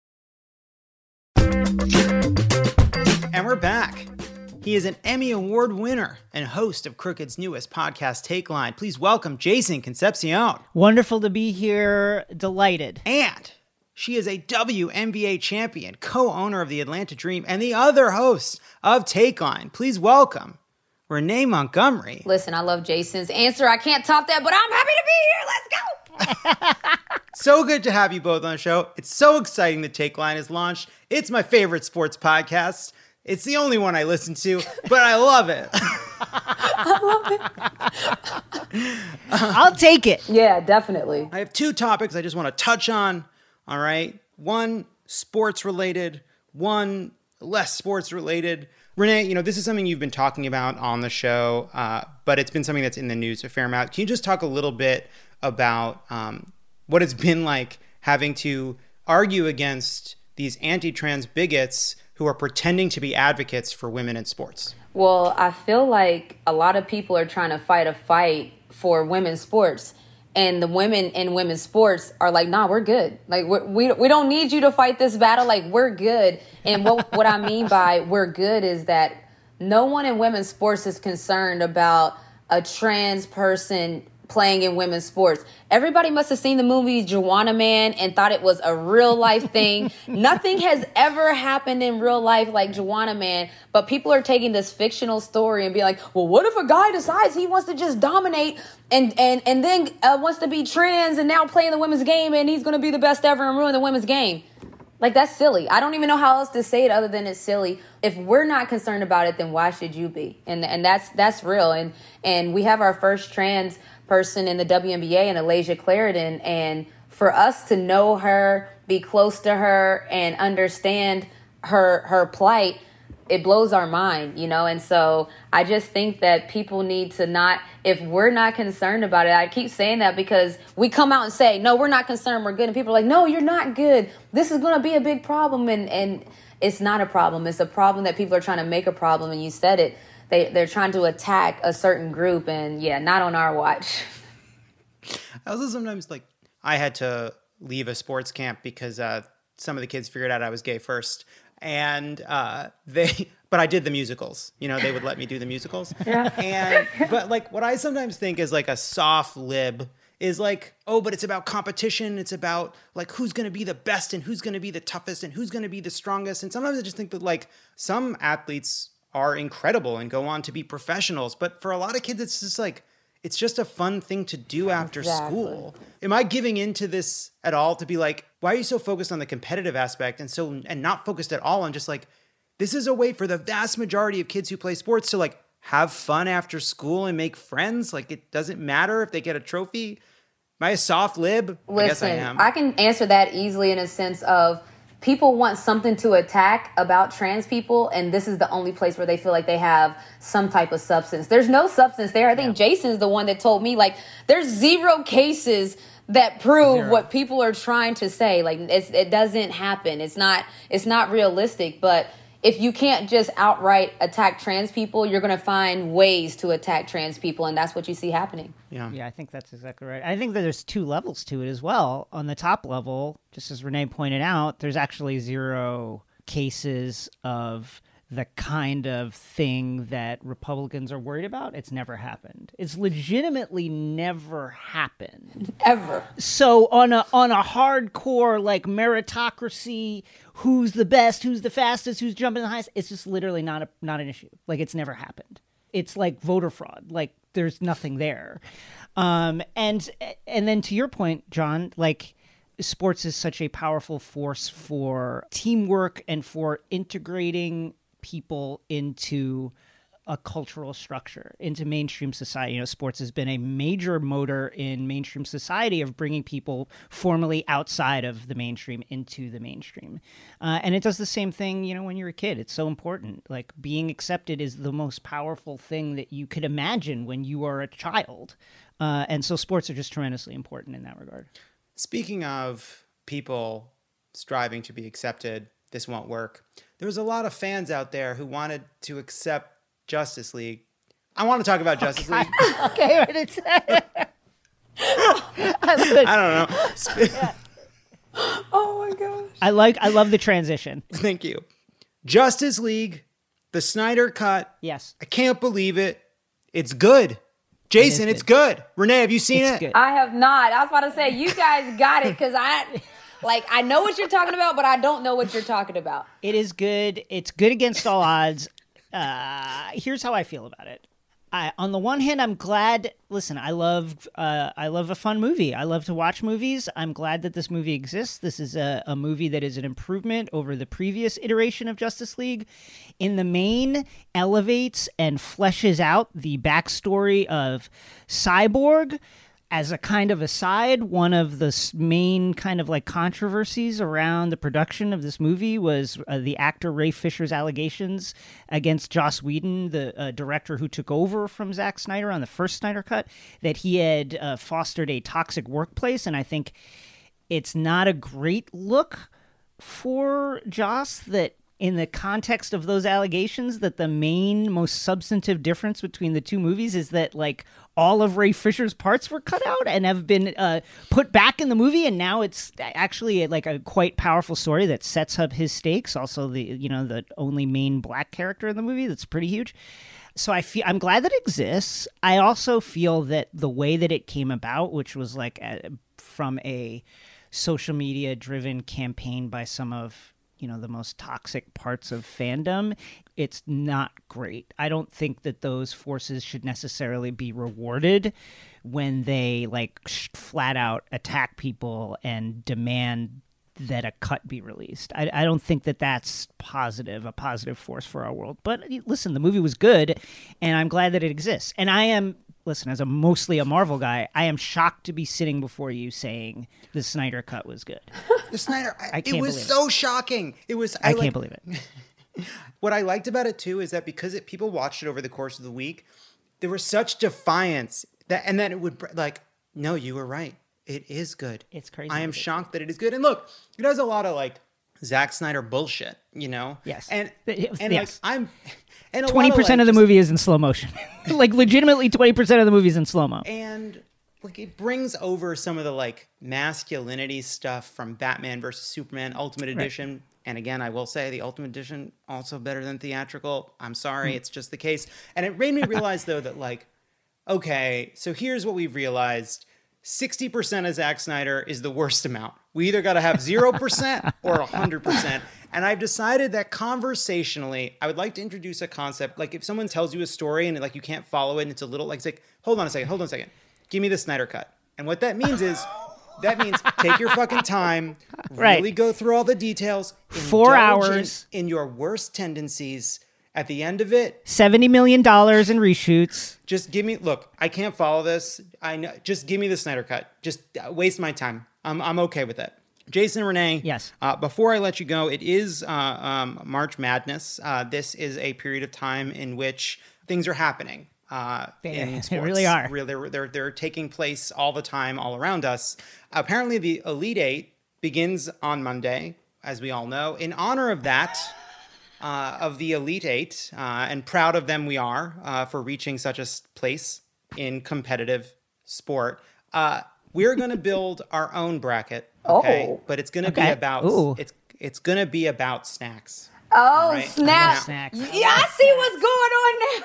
And we're back. He is an Emmy Award winner and host of Crooked's newest podcast, Take Line. Please welcome Jason Concepcion. Wonderful to be here. Delighted. And she is a W N B A champion, co-owner of the Atlanta Dream, and the other host of Take Line. Please welcome Renee Montgomery. Listen, I love Jason's answer. I can't top that, but I'm happy to be here. Let's go. So good to have you both on the show. It's so exciting that Take Line is launched. It's my favorite sports podcast. It's the only one I listen to, but I love it. I love it. I'll take it. Yeah, definitely. I have two topics I just want to touch on. All right. One sports related, one less sports related. Renee, you know, this is something you've been talking about on the show, uh, but it's been something that's in the news a fair amount. Can you just talk a little bit about um, what it's been like having to argue against these anti-trans bigots who are pretending to be advocates for women in sports? Well, I feel like a lot of people are trying to fight a fight for women's sports. And the women in women's sports are like, nah, we're good. Like, we we we don't need you to fight this battle. Like, we're good. And what what I mean by we're good is that no one in women's sports is concerned about a trans person playing in women's sports. Everybody must have seen the movie Juwanna Mann and thought it was a real life thing. Nothing has ever happened in real life like Juwanna Mann, but people are taking this fictional story and be like, well, what if a guy decides he wants to just dominate and and and then uh, wants to be trans and now play in the women's game and he's going to be the best ever and ruin the women's game? Like, that's silly. I don't even know how else to say it other than it's silly. If we're not concerned about it, then why should you be? And and that's that's real. And and we have our first trans person in the W N B A, and Alasia Clarendon, and for us to know her, be close to her, and understand her her plight, it blows our mind, you know. And so I just think that people need to not, if we're not concerned about it, I keep saying that because we come out and say, no, we're not concerned, we're good, and people are like, no, you're not good, this is going to be a big problem, and and it's not a problem. It's a problem that people are trying to make a problem, and you said it. They, they're trying to attack a certain group, and yeah, not on our watch. I also sometimes, like, I had to leave a sports camp because uh, some of the kids figured out I was gay first. And uh, they, but I did the musicals. You know, they would let me do the musicals. Yeah. And, but like, what I sometimes think is like a soft lib is like, oh, but it's about competition. It's about like who's going to be the best and who's going to be the toughest and who's going to be the strongest. And sometimes I just think that like some athletes are incredible and go on to be professionals. But for a lot of kids, it's just like, it's just a fun thing to do after exactly. school. Am I giving into this at all to be like, why are you so focused on the competitive aspect and so and not focused at all on just like, this is a way for the vast majority of kids who play sports to like have fun after school and make friends? Like, it doesn't matter if they get a trophy. Am I a soft lib? Listen, I guess I am. I can answer that easily in a sense of people want something to attack about trans people, and this is the only place where they feel like they have some type of substance. There's no substance there. I think yeah. Jason's the one that told me, like, there's zero cases that prove zero. What people are trying to say. Like, it's, it doesn't happen. It's not, it's not realistic. But if you can't just outright attack trans people, you're going to find ways to attack trans people, and that's what you see happening. Yeah, yeah, I think that's exactly right. I think that there's two levels to it as well. On the top level, just as Renee pointed out, there's actually zero cases of the kind of thing that Republicans are worried about. It's never happened. It's legitimately never happened. Ever. So on a on a hardcore, like, meritocracy, who's the best, who's the fastest, who's jumping the highest, it's just literally not a, not an issue. Like, it's never happened. It's like voter fraud. Like, there's nothing there. Um, and and then to your point, John, like, sports is such a powerful force for teamwork and for integrating people into a cultural structure, into mainstream society. You know, sports has been a major motor in mainstream society of bringing people formally outside of the mainstream into the mainstream. Uh, and it does the same thing, you know, when you're a kid. It's so important. Like, being accepted is the most powerful thing that you could imagine when you are a child. Uh, and so sports are just tremendously important in that regard. Speaking of people striving to be accepted, this won't work. There was a lot of fans out there who wanted to accept Justice League. I want to talk about Justice okay. League. Okay, what it's I, I don't know. Yeah. Oh my gosh. I like I love the transition. Thank you. Justice League, the Snyder Cut. Yes. I can't believe it. It's good. Jason, it it's good. good. Renee, have you seen it's it? Good. I have not. I was about to say, you guys got it, because I... Like, I know what you're talking about, but I don't know what you're talking about. It is good. It's good against all odds. Uh, here's how I feel about it. I, on the one hand, I'm glad. Listen, I love, uh, I love a fun movie. I love to watch movies. I'm glad that this movie exists. This is a, a movie that is an improvement over the previous iteration of Justice League. In the main, elevates and fleshes out the backstory of Cyborg. As a kind of aside, one of the main kind of like controversies around the production of this movie was uh, the actor Ray Fisher's allegations against Joss Whedon, the uh, director who took over from Zack Snyder on the first Snyder Cut, that he had uh, fostered a toxic workplace. And I think it's not a great look for Joss that, in the context of those allegations, that the main, most substantive difference between the two movies is that, like, all of Ray Fisher's parts were cut out and have been uh, put back in the movie, and now it's actually like a quite powerful story that sets up his stakes. Also, the you know the only main black character in the movie, that's pretty huge. So I feel I'm glad that it exists. I also feel that the way that it came about, which was like a, from a social media driven campaign by some of you know, the most toxic parts of fandom, it's not great. I don't think that those forces should necessarily be rewarded when they like sh- flat out attack people and demand that a cut be released. I, I don't think that that's positive, a positive force for our world. But listen, the movie was good, and I'm glad that it exists. And I am, listen, as a mostly a Marvel guy, I am shocked to be sitting before you saying the Snyder Cut was good. The Snyder, I, I can't it was believe so it. shocking. It was. I, I can't like, believe it. What I liked about it too is that because it, people watched it over the course of the week, there was such defiance that, and then it would like, no, you were right. It is good. It's crazy. I am shocked that it is good. And look, it has a lot of like Zack Snyder bullshit, you know. Yes. And Yes. and like I'm. And twenty percent of, like, of the movie is in slow motion. Like, legitimately, twenty percent of the movie is in slow mo. And, like, it brings over some of the, like, masculinity stuff from Batman versus Superman Ultimate Edition. Right. And again, I will say the Ultimate Edition also better than theatrical. I'm sorry, mm. it's just the case. And it made me realize, though, that, like, okay, so here's what we've realized. sixty percent of Zack Snyder is the worst amount. We either got to have zero percent or one hundred percent. And I've decided that conversationally, I would like to introduce a concept. Like if someone tells you a story and like you can't follow it and it's a little like, it's like, hold on a second, hold on a second. Give me the Snyder Cut. And what that means is, that means take your fucking time, right. really go through all the details. Four hours. In your worst tendencies. At the end of it, seventy million dollars in reshoots. Just give me, look, I can't follow this. I know, just give me the Snyder Cut. Just waste my time. I'm I'm okay with it. Jason and Renee. Yes. Uh, before I let you go, it is uh, um, March Madness. Uh, this is a period of time in which things are happening. Uh, They- in they sports. really are. Really, they're, they're, they're taking place all the time, all around us. Apparently, the Elite Eight begins on Monday, as we all know. In honor of that, uh, of the Elite Eight, uh, and proud of them we are uh, for reaching such a s- place in competitive sport. Uh, we're going to build our own bracket. Okay, Oh. but it's going to Okay. be about Ooh. it's it's going to be about snacks. Oh, Right. snap. Snacks. Yeah, I see what's going on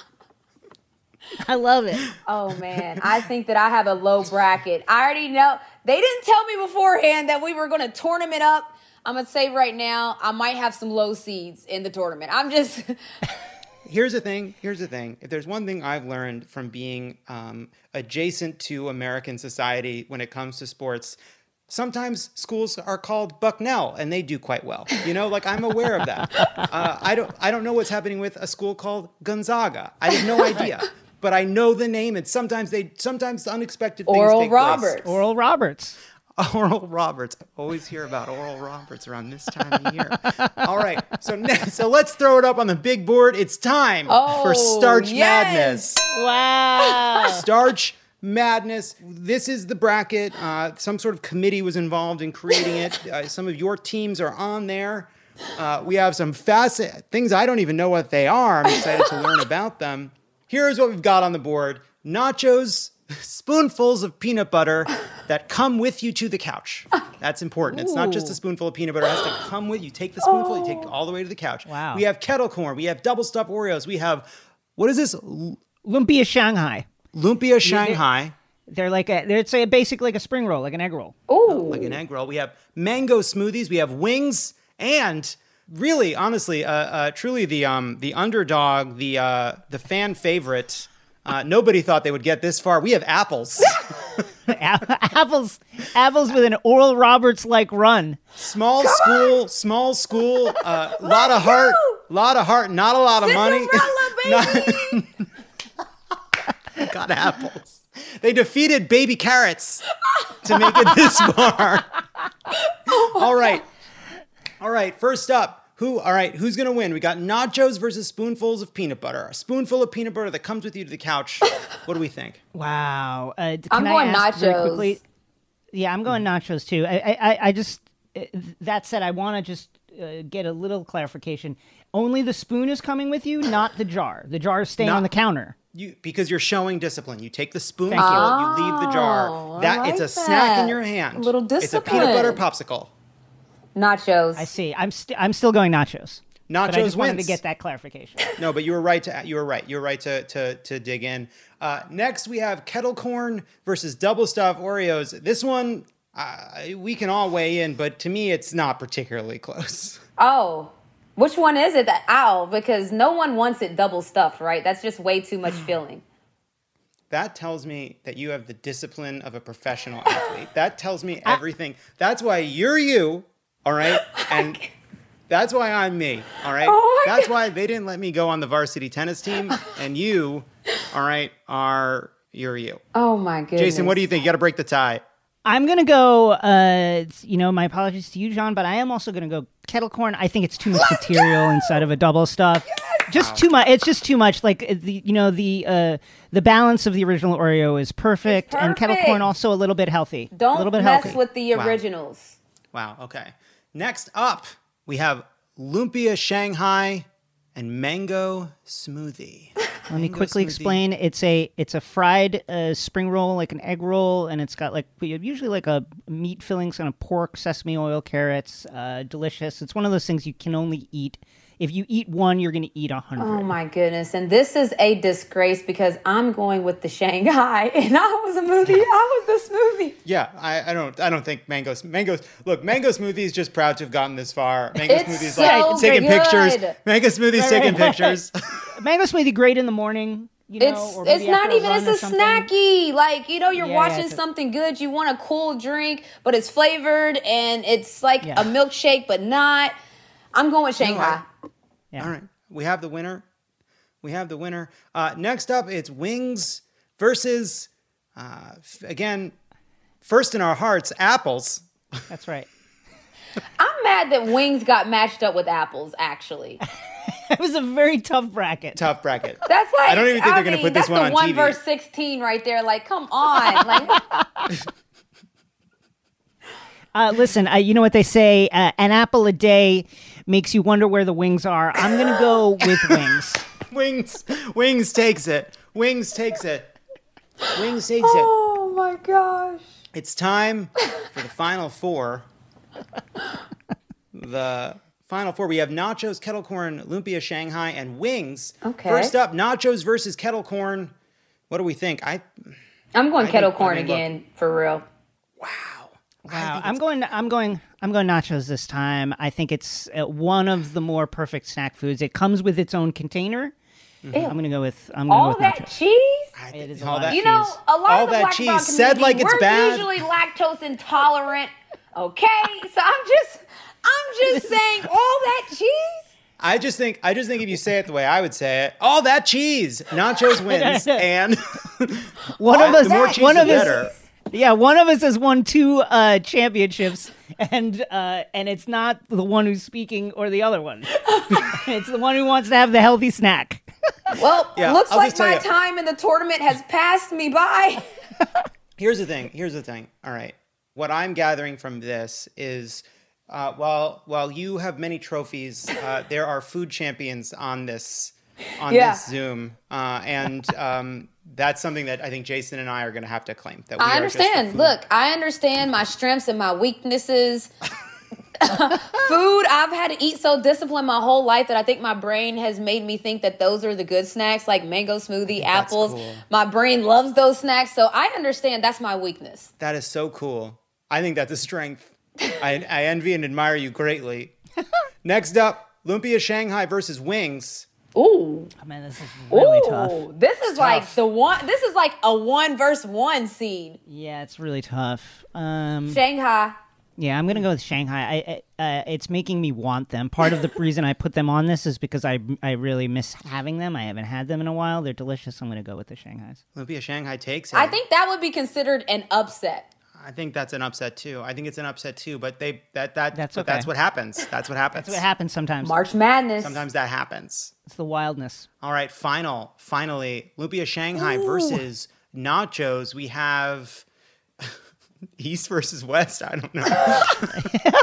now. I love it. Oh man, I think that I have a low bracket. I already know. They didn't tell me beforehand that we were going to tournament up. I'm going to say right now, I might have some low seeds in the tournament. I'm just Here's the thing. Here's the thing. If there's one thing I've learned from being um, adjacent to American society when it comes to sports, sometimes schools are called Bucknell, and they do quite well. You know, like I'm aware of that. Uh, I don't. I don't know what's happening with a school called Gonzaga. I have no idea, but I know the name, and sometimes they, sometimes unexpected things Oral take Roberts. Oral Roberts. place. Oral Roberts. I always hear about Oral Roberts around this time of year. All right, so next, so let's throw it up on the big board. It's time Oh, for Starch yes. Madness. Wow. Starch Madness. This is the bracket. Uh, some sort of committee was involved in creating it. Uh, some of your teams are on there. Uh, we have some facet things I don't even know what they are. I'm excited to learn about them. Here's what we've got on the board: nachos, spoonfuls of peanut butter that come with you to the couch. That's important. It's not just a spoonful of peanut butter. It has to come with you. Take the spoonful, you take it all the way to the couch. Wow. We have kettle corn. We have double stuffed Oreos. We have, what is this? L- Lumpia Shanghai. Lumpia Shanghai. They're like a, they're, it's a, basically like a spring roll, like an egg roll. Ooh. Like an egg roll. We have mango smoothies. We have wings, and really, honestly, uh, uh, truly the um, the underdog, the uh, the fan favorite. Uh, nobody thought they would get this far. We have apples. apples, apples with an Oral Roberts like run. Small school, small school. A uh, lot of heart, lot of heart, not a lot of money. Cinderella, Not- Got apples. They defeated baby carrots to make it this far. All right. All right. First up, who? All right. Who's going to win? We got nachos versus spoonfuls of peanut butter. A spoonful of peanut butter that comes with you to the couch. What do we think? Wow. Uh, can I'm I going ask very nachos. quickly? Yeah, I'm going nachos too. I, I, I just, uh, that said, I want to just uh, get a little clarification. Only the spoon is coming with you, not the jar. The jar is staying Not- on the counter. You because you're showing discipline. You take the spoonful, Thank you. you. leave the jar. Oh, I That like it's a snack in that. your hand. A little It's a peanut butter discipline. popsicle. Nachos. I see. I'm, st- I'm still going nachos. But I Nachos just wanted wins. to get that clarification. No, but you were right to you were right. You were right to to to dig in. Uh, next, we have kettle corn versus double stuffed Oreos. This one uh, we can all weigh in, but to me, it's not particularly close. Oh, which one is it? That ow, because no one wants it double stuffed, right? That's just way too much filling. That tells me that you have the discipline of a professional athlete. That tells me everything. That's why you're you, all right? And that's why I'm me, all right? Oh my That's why they didn't let me go on the varsity tennis team, and you, all right, are you're you. Oh my goodness. Jason, what do you think? You got to break the tie. I'm going to go, uh, you know, my apologies to you, John, but I am also going to go kettle corn. I think it's too much Let's material go! inside of a double stuff. Just too much. It's just too much. Like, uh, the you know, the uh, the balance of the original Oreo is perfect, It's and kettle perfect. corn also a little bit healthy. Don't a little bit mess healthy. with the Wow. originals. Wow, okay. Next up, we have Lumpia Shanghai and mango smoothie. Let me Mango quickly smoothie. explain. It's a it's a fried uh, spring roll, like an egg roll, and it's got like usually like a meat filling, kind of pork, sesame oil, carrots. Uh, delicious. It's one of those things you can only eat. If you eat one, you're going to eat a hundred. Oh my goodness. And this is a disgrace because I'm going with the Shanghai and I was a smoothie. I was the smoothie. Yeah, I, I don't I don't think mangoes mangoes look, mango smoothie is just proud to have gotten this far. Mango It's smoothie is so like taking good. pictures. Mango smoothie's Right, taking right. pictures. Mango smoothie, great in the morning. You know, It's or maybe it's not after even run it's or a something. snacky. Like, you know, you're Yeah, yeah, watching it's a- something good, you want a cool drink, but it's flavored and it's like Yeah. a milkshake, but not. I'm going with Shanghai. Yeah. All right. We have the winner. We have the winner. Uh, next up, it's wings versus, uh, f- again, first in our hearts, apples. That's right. I'm mad that wings got matched up with apples, actually. It was a very tough bracket. Tough bracket. That's like, I don't even think I they're going to mean, put this one on that's the one T V. verse sixteen right there. Like, come on. Like, uh, listen, uh, you know what they say? Uh, an apple a day makes you wonder where the wings are. I'm going to go with wings. Wings. Wings takes it. Wings takes it. Wings takes it. oh my gosh. It's time for the final four. The final four. We have nachos, kettle corn, lumpia Shanghai, and wings. Okay. First up, nachos versus kettle corn. What do we think? I. I'm going I kettle think- corn I mean, look. again, for real. Wow, I'm going. I'm going. I'm going nachos this time. I think it's uh, one of the more perfect snack foods. It comes with its own container. Ew. I'm going to go with. I'm going to All go with that nachos. cheese? It is a all lot that of You know, cheese. a lot All of the that black cheese brown said community, like it's we're bad. usually lactose intolerant. Okay, so I'm just, I'm just saying, all that cheese. I just think. I just think if you say it the way I would say it, all that cheese, nachos wins, and One of us. the more cheese, one the of us. better. Yeah, one of us has won two uh, championships, and uh, and it's not the one who's speaking or the other one. It's the one who wants to have the healthy snack. Well, Yeah, looks I'll like just tell my you. time in the tournament has passed me by. Here's the thing. Here's the thing. All right. What I'm gathering from this is, uh, while while you have many trophies, uh, there are food champions on this on Yeah. this Zoom, uh, and um, that's something that I think Jason and I are going to have to claim. That we I are just understand. the food- Look, I understand my strengths and my weaknesses. Food, I've had to eat so disciplined my whole life that I think my brain has made me think that those are the good snacks, like mango smoothie, apples. cool. My brain loves those snacks, so I understand that's my weakness. That is so cool. I think that's a strength. I, I envy and admire you greatly. Next up, lumpia Shanghai versus wings. Ooh. Oh, man, this is really Ooh, tough. this is like the one. This is like a one versus one seed. Yeah, it's really tough. Um, Shanghai. yeah, I'm gonna go with Shanghai. I, I, uh, it's making me want them. Part of the reason I put them on this is because I I really miss having them. I haven't had them in a while. They're delicious. I'm gonna go with the Shanghais. Lumpia Shanghai takes it. I think that would be considered an upset. I think that's an upset too. I think it's an upset too. But they that that That's but okay. that's what happens. That's what happens. That's what happens sometimes. March Madness. Sometimes that happens. It's the wildness. All right, final, finally, lumpia Shanghai versus nachos. We have East versus West. I don't know.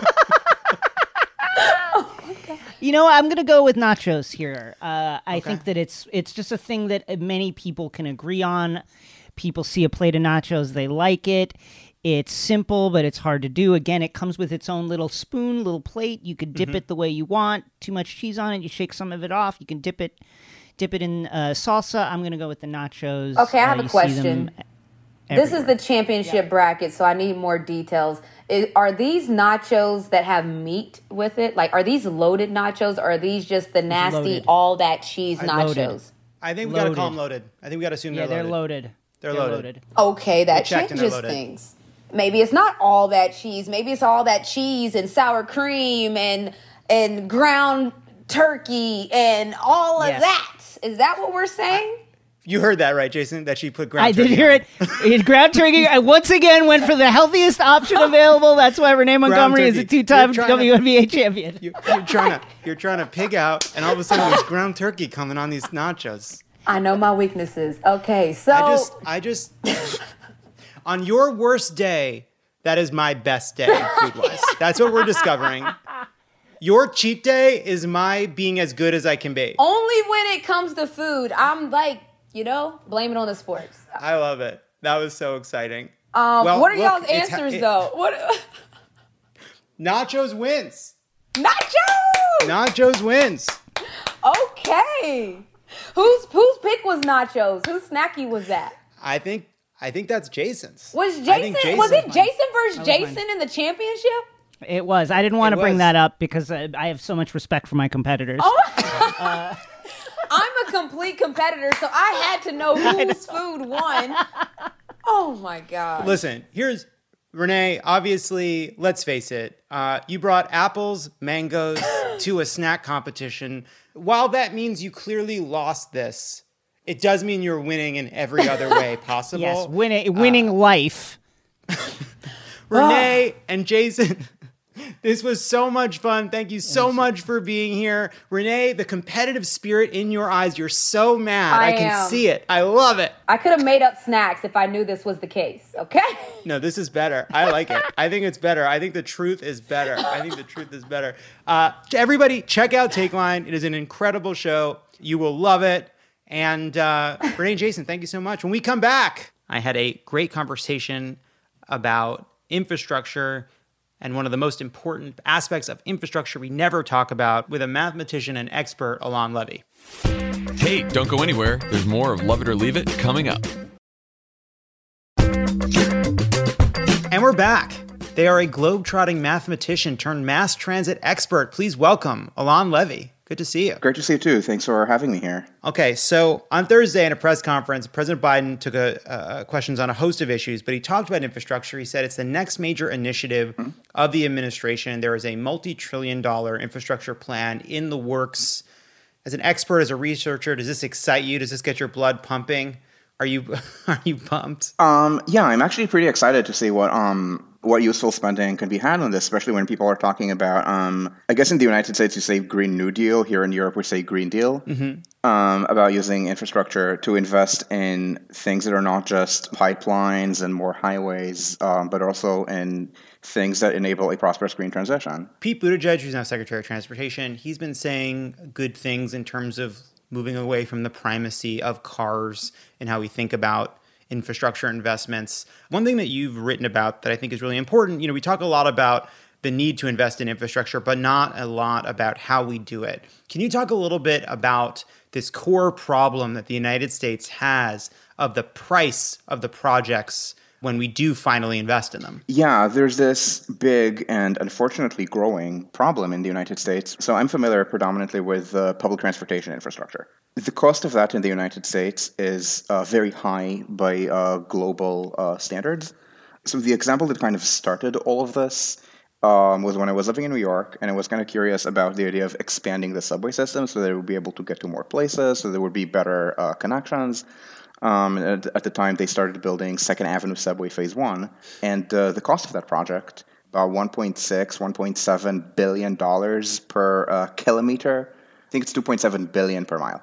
You know, I'm gonna go with nachos here. Uh, I think that it's it's just a thing that many people can agree on. People see a plate of nachos, they like it. It's simple, but it's hard to do. Again, it comes with its own little spoon, little plate. You could dip Mhm. it the way you want. Too much cheese on it, you shake some of it off. You can dip it, dip it in uh, salsa. I'm gonna go with the nachos. Okay, I Uh, have a you see question. them This is everywhere. the championship bracket, so I need more details. I- are these nachos that have meat with it? Like, are these loaded nachos, or are these just the nasty, loaded. all that cheese I- nachos? loaded. I think we gotta call them Loaded. loaded. I think we gotta assume Yeah, they're they're loaded. loaded. They're, They're loaded. loaded. Okay, that We checked and they're changes loaded. things. Maybe it's not all that cheese. Maybe it's all that cheese and sour cream and and ground turkey and all of Yes. that. Is that what we're saying? You heard that right, Jason? That she put ground I did turkey hear on. it. It ground turkey. I once again went for the healthiest option available. That's why Renee Montgomery is a turkey. two-time You're trying to- W N B A champion. You, you're trying to you're trying to pig out, and all of a sudden there's ground turkey coming on these nachos. I know my weaknesses. Okay, so I just I just on your worst day, that is my best day food wise. That's what we're discovering. Your cheat day is my being as good as I can be. only when it comes to food, I'm like, you know, blame it on the sports. I love it. That was so exciting. Um, Well, what are look, y'all's it's ha- answers it- though? What? Nachos wins. Nachos. Nachos wins. Okay. Whose whose pick was nachos? Whose snacky was that? I think I think that's Jason's. Was I think Jason? Was Jason's it mine. Jason versus That was mine. Jason in the championship? It was. I didn't want It to bring was. that up because I, I have so much respect for my competitors. Oh. I'm a complete competitor, so I had to know whose food won. Oh my god! Listen, here's Renee. Obviously, let's face it. Uh, you brought apples, mangoes to a snack competition. While that means you clearly lost this, it does mean you're winning in every other way possible. Yes, winning, winning life. Renee and Jason, this was so much fun. Thank you so much for being here. Renee, the competitive spirit in your eyes, you're so mad. I, I can am. see it. I love it. I could have made up snacks if I knew this was the case, okay? No, this is better. I like it. I think it's better. I think the truth is better. I think the truth is better. Uh, everybody, check out Take Line. It is an incredible show. You will love it. And uh, Renee and Jason, thank you so much. When we come back, I had a great conversation about infrastructure and one of the most important aspects of infrastructure we never talk about with a mathematician and expert, Alon Levy. Hey, don't go anywhere. There's more of Love It or Leave It coming up. And we're back. They are a globe-trotting mathematician turned mass transit expert. Please welcome Alon Levy. Good to see you. Great to see you too. Thanks for having me here. Okay, so on Thursday in a press conference, President Biden took a, uh, questions on a host of issues, but he talked about infrastructure. He said it's the next major initiative mm-hmm. of the administration. There is a multi-trillion dollar infrastructure plan in the works. As an expert, as a researcher, does this excite you? Does this get your blood pumping? Are you are you pumped? Um, yeah, I'm actually pretty excited to see what um what useful spending can be had on this, especially when people are talking about, um, I guess in the United States you say Green New Deal, here in Europe we say Green Deal, mm-hmm. um, about using infrastructure to invest in things that are not just pipelines and more highways, um, but also in things that enable a prosperous green transition. Pete Buttigieg, who's now Secretary of Transportation, he's been saying good things in terms of moving away from the primacy of cars and how we think about infrastructure investments. One thing that you've written about that I think is really important, you know, we talk a lot about the need to invest in infrastructure, but not a lot about how we do it. Can you talk a little bit about this core problem that the United States has of the price of the projects when we do finally invest in them? Yeah, there's this big and unfortunately growing problem in the United States. So I'm familiar predominantly with uh, public transportation infrastructure. The cost of that in the United States is uh, very high by uh, global uh, standards. So the example that kind of started all of this um, was when I was living in New York, and I was kind of curious about the idea of expanding the subway system so that it would be able to get to more places, so there would be better uh, connections. Um, at, at the time, they started building Second Avenue Subway Phase One, and uh, the cost of that project, about one point six, one point seven billion dollars per uh, kilometer. I think it's two point seven billion per mile.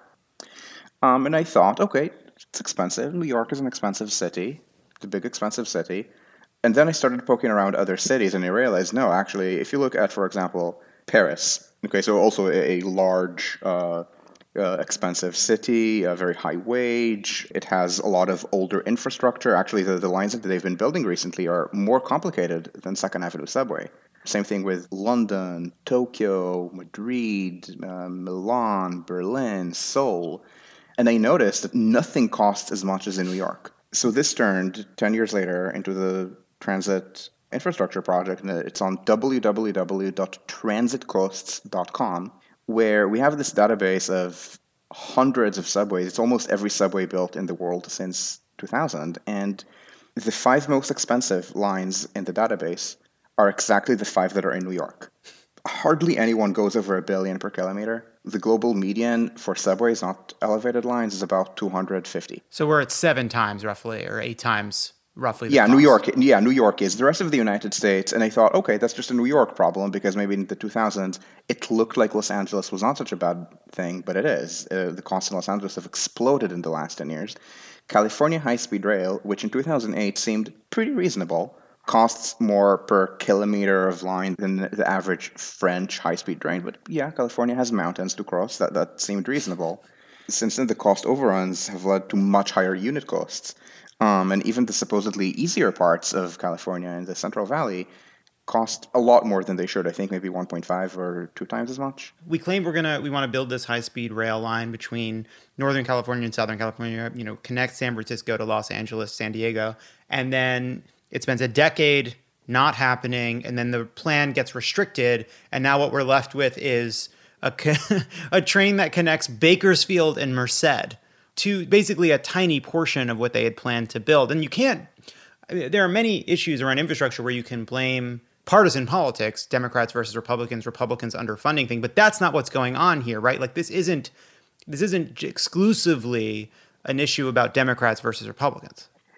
Um, and I thought, okay, it's expensive. New York is an expensive city. It's a big, expensive city. And then I started poking around other cities, and I realized, no, actually, if you look at, for example, Paris, okay, so also a, a large, uh, uh, expensive city, a very high wage. It has a lot of older infrastructure. Actually, the, the lines that they've been building recently are more complicated than Second Avenue Subway. Same thing with London, Tokyo, Madrid, uh, Milan, Berlin, Seoul. And I noticed that nothing costs as much as in New York. So this turned ten years later into the Transit Infrastructure Project, and it's on w w w dot transit costs dot com, where we have this database of hundreds of subways. It's almost every subway built in the world since two thousand. And the five most expensive lines in the database are exactly the five that are in New York. Hardly anyone goes over a billion per kilometer. The global median for subways, not elevated lines, is about two hundred fifty. So we're at seven times roughly, or eight times roughly. Yeah, New York. Yeah, New York is. The rest of the United States, and I thought, okay, that's just a New York problem, because maybe in the two thousands, it looked like Los Angeles was not such a bad thing, but it is. Uh, the costs in Los Angeles have exploded in the last ten years. California High-Speed Rail, which in two thousand eight seemed pretty reasonable, costs more per kilometer of line than the average French high-speed train. But yeah, California has mountains to cross. That that seemed reasonable. Since then, the cost overruns have led to much higher unit costs. Um, and even the supposedly easier parts of California in the Central Valley cost a lot more than they should. I think maybe one point five or two times as much. We claim we're gonna we want to build this high-speed rail line between Northern California and Southern California, you know, connect San Francisco to Los Angeles, San Diego, and then it spends a decade not happening, and then the plan gets restricted, and now what we're left with is a, co- a train that connects Bakersfield and Merced to basically a tiny portion of what they had planned to build. And you can't I mean, there are many issues around infrastructure where you can blame partisan politics, Democrats versus Republicans, Republicans underfunding thing, but that's not what's going on here, right? Like this isn't this isn't exclusively an issue about Democrats versus Republicans.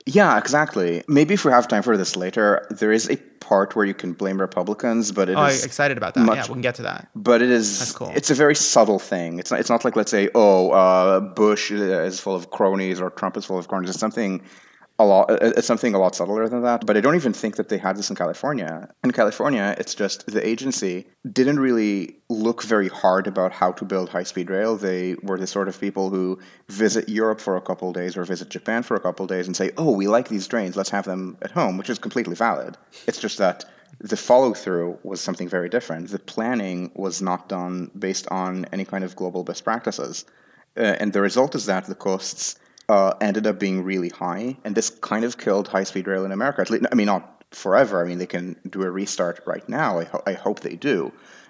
Yeah, exactly. Maybe if we have time for this later, there is a part where you can blame Republicans, but it oh, is I'm excited about that. much, yeah, we can get to that. But it is That's cool. It's a very subtle thing. It's not, it's not like, let's say, oh, uh, Bush is full of cronies or Trump is full of cronies. It's something a lot. It's something a lot subtler than that. But I don't even think that they had this in California. In California, it's just the agency didn't really look very hard about how to build high-speed rail. They were the sort of people who visit Europe for a couple of days or visit Japan for a couple of days and say, oh, we like these trains, let's have them at home, which is completely valid. It's just that the follow-through was something very different. The planning was not done based on any kind of global best practices. Uh, and the result is that the costs uh, ended up being really high, and this kind of killed high-speed rail in America. At least, I mean, not forever. I mean, they can do a restart right now. I, ho- I hope they do.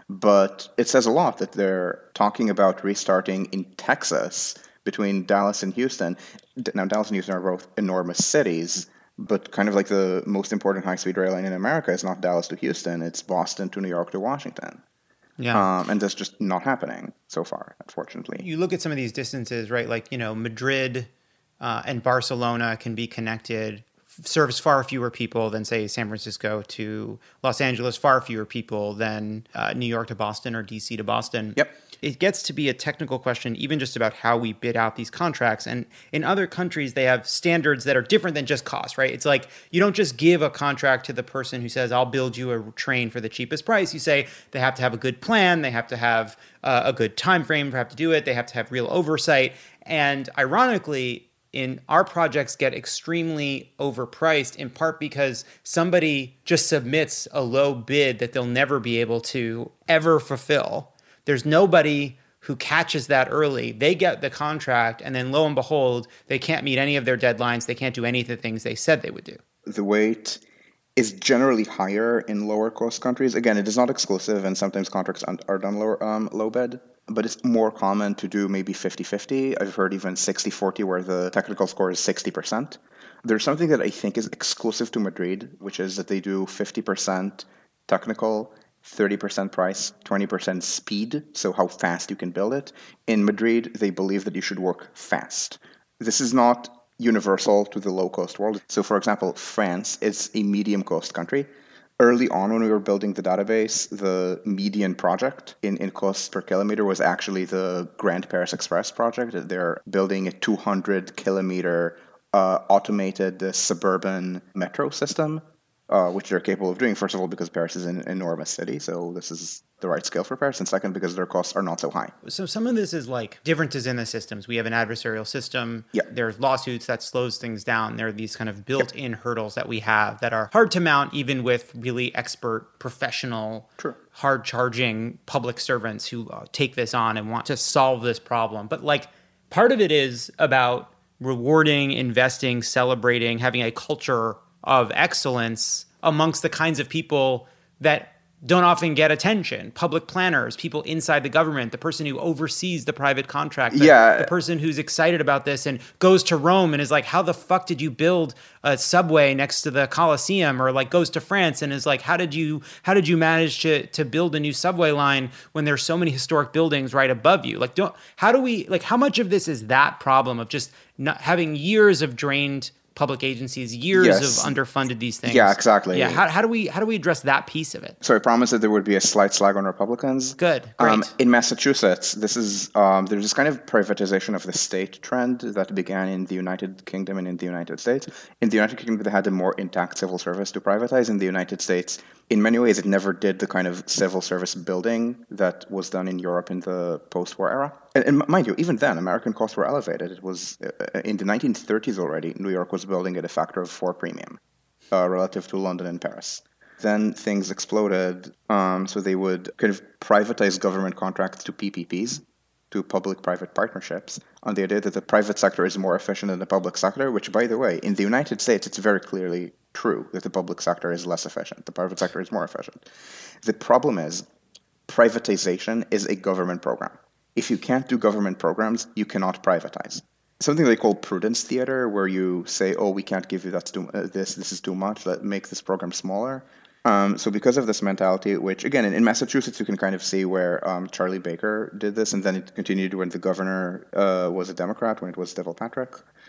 But it says a lot that they're talking about restarting in Texas between Dallas and Houston. Now, Dallas and Houston are both enormous cities, but kind of like the most important high-speed rail line in America is not Dallas to Houston. It's Boston to New York to Washington. Yeah. Um, and that's just not happening so far, unfortunately. You look at some of these distances, right? Like, you know, Madrid uh, and Barcelona can be connected, serves far fewer people than, say, San Francisco to Los Angeles, far fewer people than uh, New York to Boston or D C to Boston. Yep. It gets to be a technical question, even just about how we bid out these contracts. And in other countries, they have standards that are different than just cost, right? It's like you don't just give a contract to the person who says, I'll build you a train for the cheapest price. You say they have to have a good plan. They have to have uh, a good time frame for have to do it. They have to have real oversight. And ironically, in our projects get extremely overpriced in part because somebody just submits a low bid that they'll never be able to ever fulfill. There's nobody who catches that early. They get the contract, and then lo and behold, they can't meet any of their deadlines. They can't do any of the things they said they would do. The weight is generally higher in lower cost countries. Again, it is not exclusive, and sometimes contracts are done lower, um, low bid, but it's more common to do maybe fifty-fifty. I've heard even sixty-forty where the technical score is sixty percent. There's something that I think is exclusive to Madrid, which is that they do fifty percent technical, thirty percent price, twenty percent speed, so how fast you can build it. In Madrid, they believe that you should work fast. This is not universal to the low-cost world. So, for example, France is a medium-cost country. Early on when we were building the database, the median project in, in cost per kilometer was actually the Grand Paris Express project. They're building a two hundred kilometer uh, automated uh, suburban metro system, uh, which they're capable of doing, first of all, because Paris is an enormous city, so this is the right scale for Paris, and second, because their costs are not so high. So some of this is like differences in the systems. We have an adversarial system. Yep. There's lawsuits that slows things down. There are these kind of built-in yep. hurdles that we have that are hard to mount even with really expert, professional, True. hard-charging public servants who uh, take this on and want to solve this problem. But like part of it is about rewarding, investing, celebrating, having a culture of excellence amongst the kinds of people that don't often get attention. Public planners, people inside the government, the person who oversees the private contract, the, yeah. the person who's excited about this and goes to Rome and is like, how the fuck did you build a subway next to the Colosseum? Or like goes to France and is like, how did you how did you manage to to build a new subway line when there's so many historic buildings right above you? Like, don't how do we like how much of this is that problem of just not having years of drained public agencies, years yes. of underfunded these things. Yeah, exactly. Yeah, how, how do we how do we address that piece of it? So I promised that there would be a slight slag on Republicans. Good, great. Um, in Massachusetts, this is um, there's this kind of privatization of the state trend that began in the United Kingdom and in the United States. In the United Kingdom, they had a more intact civil service to privatize. In the United States, in many ways, it never did the kind of civil service building that was done in Europe in the post-war era. And, and mind you, even then, American costs were elevated. It was uh, in the nineteen thirties already, New York was building at a factor of four premium uh, relative to London and Paris. Then things exploded, um, so they would kind of privatize government contracts to P P Ps, to public-private partnerships, on the idea that the private sector is more efficient than the public sector, which, by the way, in the United States, it's very clearly true that the public sector is less efficient. The private sector is more efficient. The problem is privatization is a government program. If you can't do government programs, you cannot privatize. Something they call prudence theater, where you say, oh, we can't give you that too, uh, this, this is too much, let's make this program smaller. Um, so because of this mentality, which, again, in, in Massachusetts, you can kind of see where um, Charlie Baker did this, and then it continued when the governor uh, was a Democrat, when it was Deval Patrick.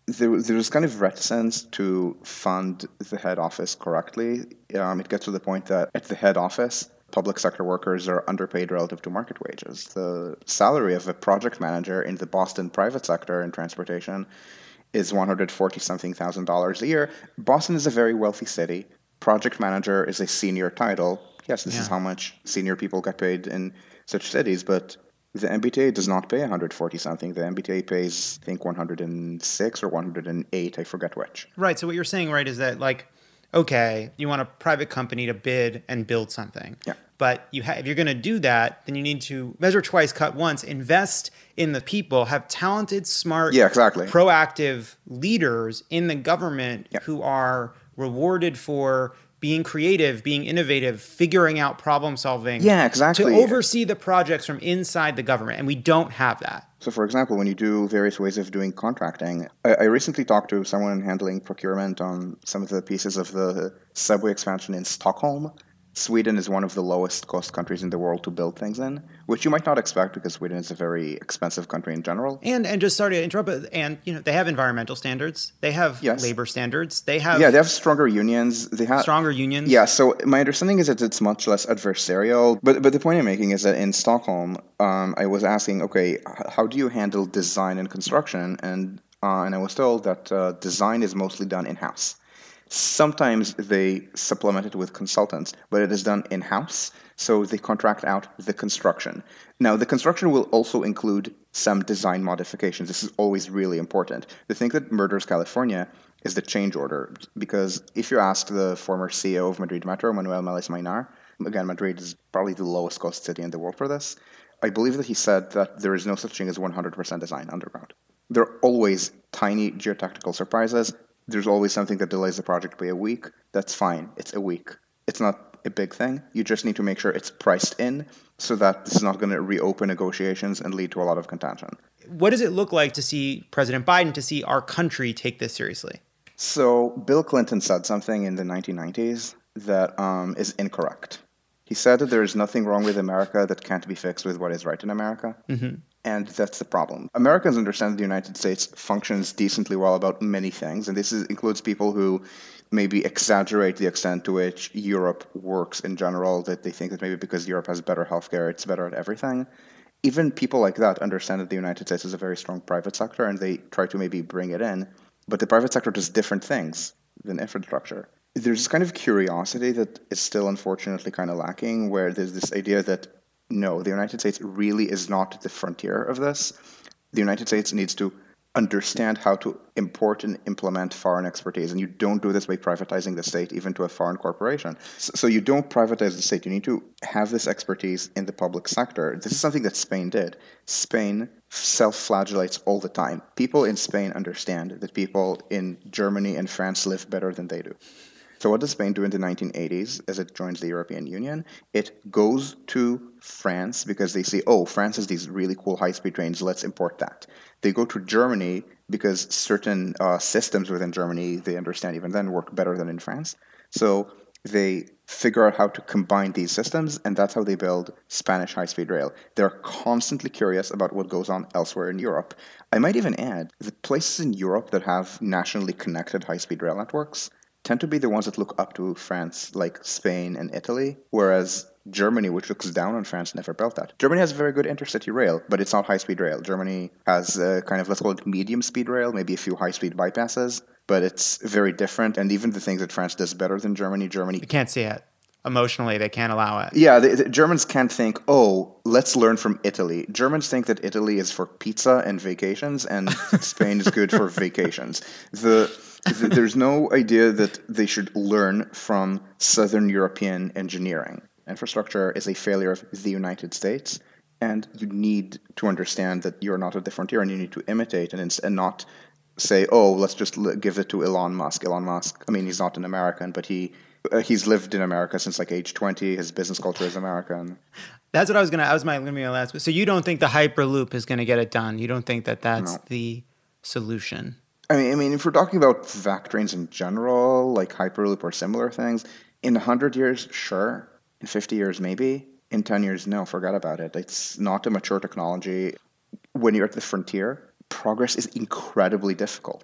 there, there's kind of reticence to fund the head office correctly. Um, it gets to the point that at the head office, public sector workers are underpaid relative to market wages. The salary of a project manager in the Boston private sector in transportation is one hundred forty something thousand dollars a year. Boston is a very wealthy city. Project manager is a senior title. Yes, this Yeah. is how much senior people get paid in such cities, but the M B T A does not pay one hundred forty something. The M B T A pays, I think, one hundred six or one hundred eight. I forget which. Right. So what you're saying, right, is that like, okay, you want a private company to bid and build something. Yeah. But you ha- if you're going to do that, then you need to measure twice, cut once, invest in the people, have talented, smart, Yeah, exactly. proactive leaders in the government Yeah. who are rewarded for being creative, being innovative, figuring out problem solving. Yeah, exactly. To oversee the projects from inside the government. And we don't have that. So, for example, when you do various ways of doing contracting, I, I recently talked to someone handling procurement on some of the pieces of the subway expansion in Stockholm. Sweden is one of the lowest cost countries in the world to build things in, which you might not expect because Sweden is a very expensive country in general. And and just sorry to interrupt, but and you know they have environmental standards, they have Yes. labor standards, they have Yeah, they have stronger unions. They have stronger unions. Yeah, so my understanding is that it's much less adversarial. But but the point I'm making is that in Stockholm, um, I was asking, okay, h- how do you handle design and construction? And uh, and I was told that uh, design is mostly done in house. Sometimes they supplement it with consultants, but it is done in-house, so they contract out the construction. Now, the construction will also include some design modifications. This is always really important. The thing that murders California is the change order, because if you ask the former C E O of Madrid Metro, Manuel Melis Mainar, again, Madrid is probably the lowest cost city in the world for this, I believe that he said that there is no such thing as one hundred percent design underground. There are always tiny geotechnical surprises. There's always something that delays the project by a week. That's fine. It's a week. It's not a big thing. You just need to make sure it's priced in so that this is not going to reopen negotiations and lead to a lot of contention. What does it look like to see President Biden, to see our country take this seriously? So Bill Clinton said something in the nineteen nineties that um, is incorrect. He said that there is nothing wrong with America that can't be fixed with what is right in America. Mm-hmm. And that's the problem. Americans understand that the United States functions decently well about many things, and this is, includes people who maybe exaggerate the extent to which Europe works in general, that they think that maybe because Europe has better healthcare, it's better at everything. Even people like that understand that the United States is a very strong private sector, and they try to maybe bring it in. But the private sector does different things than infrastructure. There's this kind of curiosity that is still unfortunately kind of lacking, where there's this idea that no, the United States really is not at the frontier of this. The United States needs to understand how to import and implement foreign expertise. And you don't do this by privatizing the state, even to a foreign corporation. So, so you don't privatize the state. You need to have this expertise in the public sector. This is something that Spain did. Spain self-flagellates all the time. People in Spain understand that people in Germany and France live better than they do. So what does Spain do in the nineteen eighties as it joins the European Union? It goes to France because they see, oh, France has these really cool high-speed trains, let's import that. They go to Germany because certain uh, systems within Germany, they understand even then, work better than in France. So they figure out how to combine these systems, and that's how they build Spanish high-speed rail. They're constantly curious about what goes on elsewhere in Europe. I might even add, the places in Europe that have nationally connected high-speed rail networks tend to be the ones that look up to France, like Spain and Italy, whereas Germany, which looks down on France, never built that. Germany has a very good intercity rail, but it's not high-speed rail. Germany has a kind of, let's call it medium-speed rail, maybe a few high-speed bypasses, but it's very different. And even the things that France does better than Germany, Germany... You can't see it. Emotionally, they can't allow it. Yeah, the, the Germans can't think, oh, let's learn from Italy. Germans think that Italy is for pizza and vacations, and Spain is good for vacations. The... There's no idea that they should learn from Southern European engineering. Infrastructure is a failure of the United States, and you need to understand that you're not at the frontier, and you need to imitate and, and not say, oh, let's just give it to Elon Musk. Elon Musk, I mean, he's not an American, but he uh, he's lived in America since like age twenty. His business culture is American. That's what I was going to, I was my, gonna be my last. So you don't think the Hyperloop is going to get it done? You don't think that that's No. the solution? I mean, I mean, if we're talking about vac trains in general, like Hyperloop or similar things, in one hundred years, sure. In fifty years, maybe. In ten years, no, forget about it. It's not a mature technology. When you're at the frontier, progress is incredibly difficult.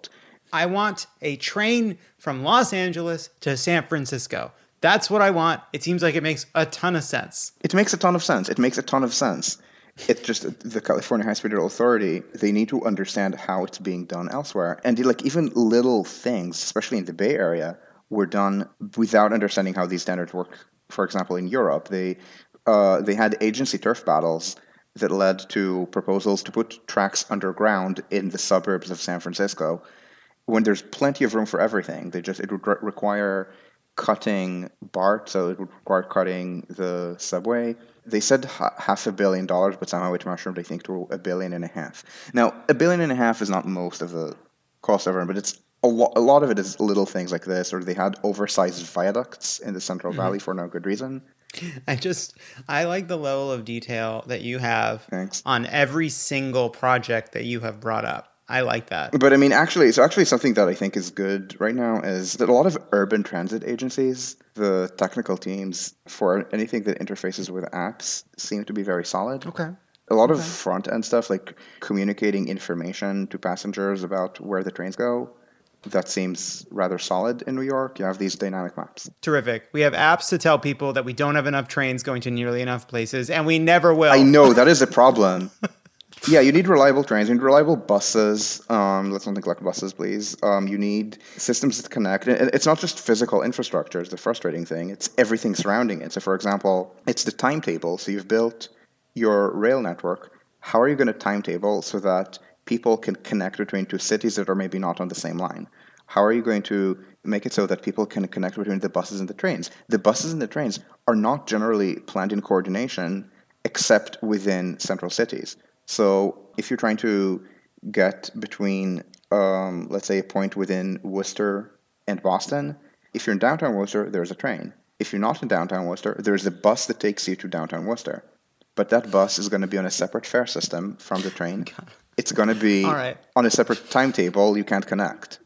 I want a train from Los Angeles to San Francisco. That's what I want. It seems like it makes a ton of sense. It makes a ton of sense. It makes a ton of sense. It's just the California High-Speed Rail Authority, they need to understand how it's being done elsewhere. And like even little things, especially in the Bay Area, were done without understanding how these standards work. For example, in Europe, they uh, they had agency turf battles that led to proposals to put tracks underground in the suburbs of San Francisco when there's plenty of room for everything. They just it would re- require cutting BART, so it would require cutting the subway. They said ha- half a billion dollars, but somehow it mushroomed, I think, to a billion and a half. Now, a billion and a half is not most of the cost ever, but it's a, lo- a lot of it is little things like this, or they had oversized viaducts in the Central Mm-hmm. Valley for no good reason. I just, I like the level of detail that you have Thanks. on every single project that you have brought up. I like that. But I mean, actually, so actually something that I think is good right now is that a lot of urban transit agencies, the technical teams for anything that interfaces with apps seem to be very solid. Okay. A lot of Okay. front end stuff like communicating information to passengers about where the trains go, that seems rather solid in New York. You have these dynamic maps. Terrific. We have apps to tell people that we don't have enough trains going to nearly enough places, and we never will. I know, that is a problem. Yeah, you need reliable trains, you need reliable buses. Um, let's not neglect buses, please. Um, you need systems that connect. And it's not just physical infrastructure, it's the frustrating thing. It's everything surrounding it. So, for example, it's the timetable. So you've built your rail network. How are you going to timetable so that people can connect between two cities that are maybe not on the same line? How are you going to make it so that people can connect between the buses and the trains? The buses and the trains are not generally planned in coordination except within central cities. So if you're trying to get between, um, let's say, a point within Worcester and Boston, if you're in downtown Worcester, there's a train. If you're not in downtown Worcester, there's a bus that takes you to downtown Worcester. But that bus is going to be on a separate fare system from the train. It's going to be All right. on a separate timetable. You can't connect.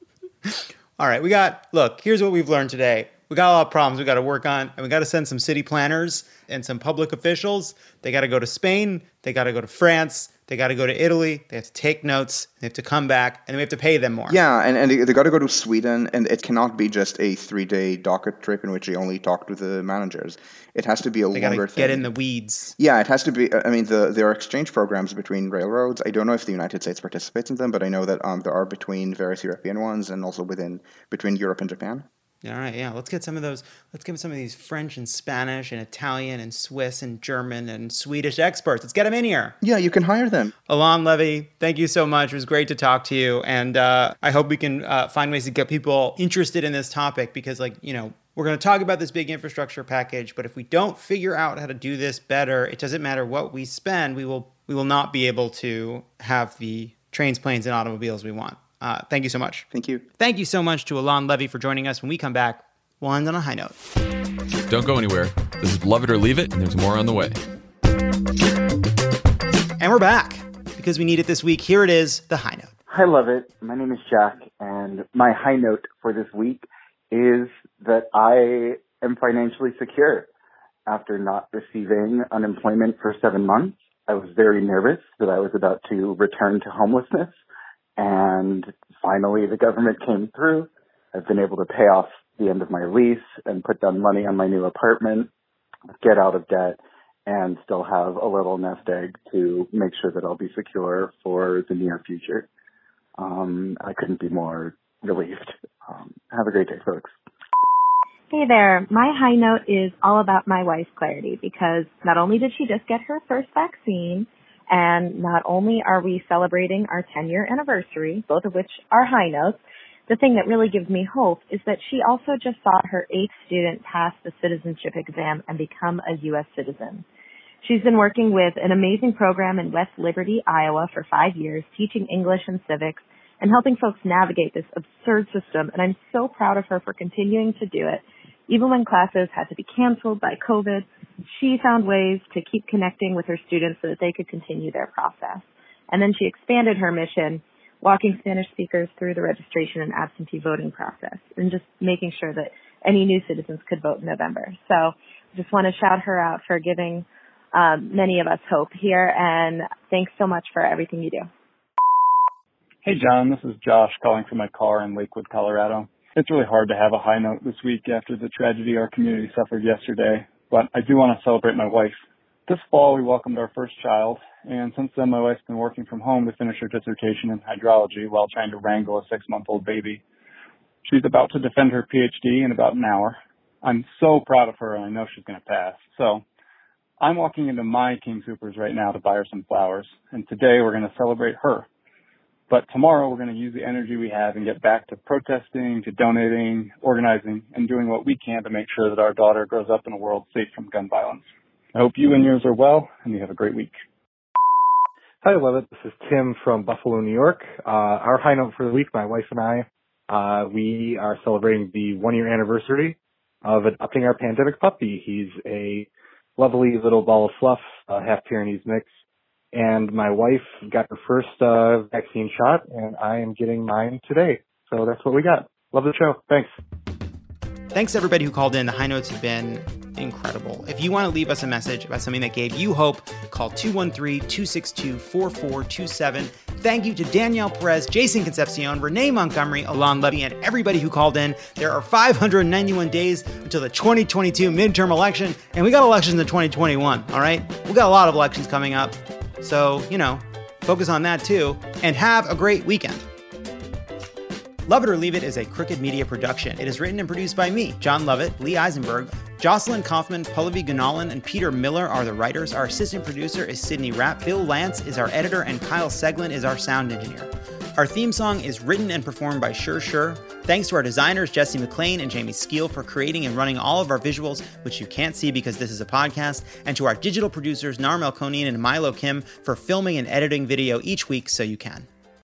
All right, we got, look, here's what we've learned today. We got a lot of problems we got to work on, and we got to send some city planners and some public officials. They got to go to Spain. They got to go to France. They got to go to Italy. They have to take notes. They have to come back, and we have to pay them more. Yeah, and, and they, they got to go to Sweden, and it cannot be just a three-day docket trip in which they only talk to the managers. It has to be a They longer got to thing. get in the weeds. Yeah, it has to be. I mean, the, there are exchange programs between railroads. I don't know if the United States participates in them, but I know that um, there are between various European ones and also within between Europe and Japan. All right, yeah, let's get some of those, let's get some of these French and Spanish and Italian and Swiss and German and Swedish experts. Let's get them in here. Yeah, you can hire them. Alon Levy, thank you so much. It was great to talk to you. And uh, I hope we can uh, find ways to get people interested in this topic because, like, you know, we're going to talk about this big infrastructure package, but if we don't figure out how to do this better, it doesn't matter what we spend, we will we will not be able to have the trains, planes, and automobiles we want. Uh, thank you so much. Thank you. Thank you so much to Alon Levy for joining us. When we come back, we'll end on a high note. Don't go anywhere. This is Love It or Leave It, and there's more on the way. And we're back because we need it this week. Here it is, the high note. Hi, Love It. My name is Jack, and my high note for this week is that I am financially secure. After not receiving unemployment for seven months, I was very nervous that I was about to return to homelessness. And finally, the government came through. I've been able to pay off the end of my lease and put down money on my new apartment, get out of debt, and still have a little nest egg to make sure that I'll be secure for the near future. Um, I couldn't be more relieved. Um, have a great day, folks. Hey there. My high note is all about my wife, Clarity, because not only did she just get her first vaccine, and not only are we celebrating our ten-year anniversary, both of which are high notes, the thing that really gives me hope is that she also just saw her eighth student pass the citizenship exam and become a U S citizen. She's been working with an amazing program in West Liberty, Iowa for five years, teaching English and civics and helping folks navigate this absurd system. And I'm so proud of her for continuing to do it. Even when classes had to be canceled by COVID, she found ways to keep connecting with her students so that they could continue their process. And then she expanded her mission, walking Spanish speakers through the registration and absentee voting process and just making sure that any new citizens could vote in November. So I just want to shout her out for giving um, many of us hope here, and thanks so much for everything you do. Hey, John, this is Josh calling from my car in Lakewood, Colorado. It's really hard to have a high note this week after the tragedy our community suffered yesterday, but I do want to celebrate my wife. This fall, we welcomed our first child, and since then, my wife's been working from home to finish her dissertation in hydrology while trying to wrangle a six-month-old baby. She's about to defend her P H D in about an hour. I'm so proud of her, and I know she's going to pass. So I'm walking into my King Soopers right now to buy her some flowers, and today we're going to celebrate her. But tomorrow we're going to use the energy we have and get back to protesting, to donating, organizing, and doing what we can to make sure that our daughter grows up in a world safe from gun violence. I hope you and yours are well, and you have a great week. Hi, Levitt. This is Tim from Buffalo, New York. Uh, our high note for the week, my wife and I, uh, we are celebrating the one-year anniversary of adopting our pandemic puppy. He's a lovely little ball of fluff, a half Pyrenees mix. And my wife got her first uh, vaccine shot, and I am getting mine today. So that's what we got. Love the show. Thanks. Thanks to everybody who called in. The high notes have been incredible. If you want to leave us a message about something that gave you hope, call two one three, two six two, four four two seven. Thank you to Danielle Perez, Jason Concepcion, Renee Montgomery, Alon Levy, and everybody who called in. There are five hundred ninety-one days until the twenty twenty-two midterm election, and we got elections in twenty twenty-one, all right? We got a lot of elections coming up. So, you know, focus on that too, and have a great weekend. Love It or Leave It is a Crooked Media production. It is written and produced by me, John Lovett, Lee Eisenberg, Jocelyn Kaufman, Pallavi Gunalan, and Peter Miller are the writers. Our assistant producer is Sydney Rapp. Bill Lance is our editor, and Kyle Seglin is our sound engineer. Our theme song is written and performed by Sure Sure. Thanks to our designers, Jesse McLean and Jamie Skeel, for creating and running all of our visuals, which you can't see because this is a podcast, and to our digital producers, Nar Melkonian and Milo Kim, for filming and editing video each week so you can.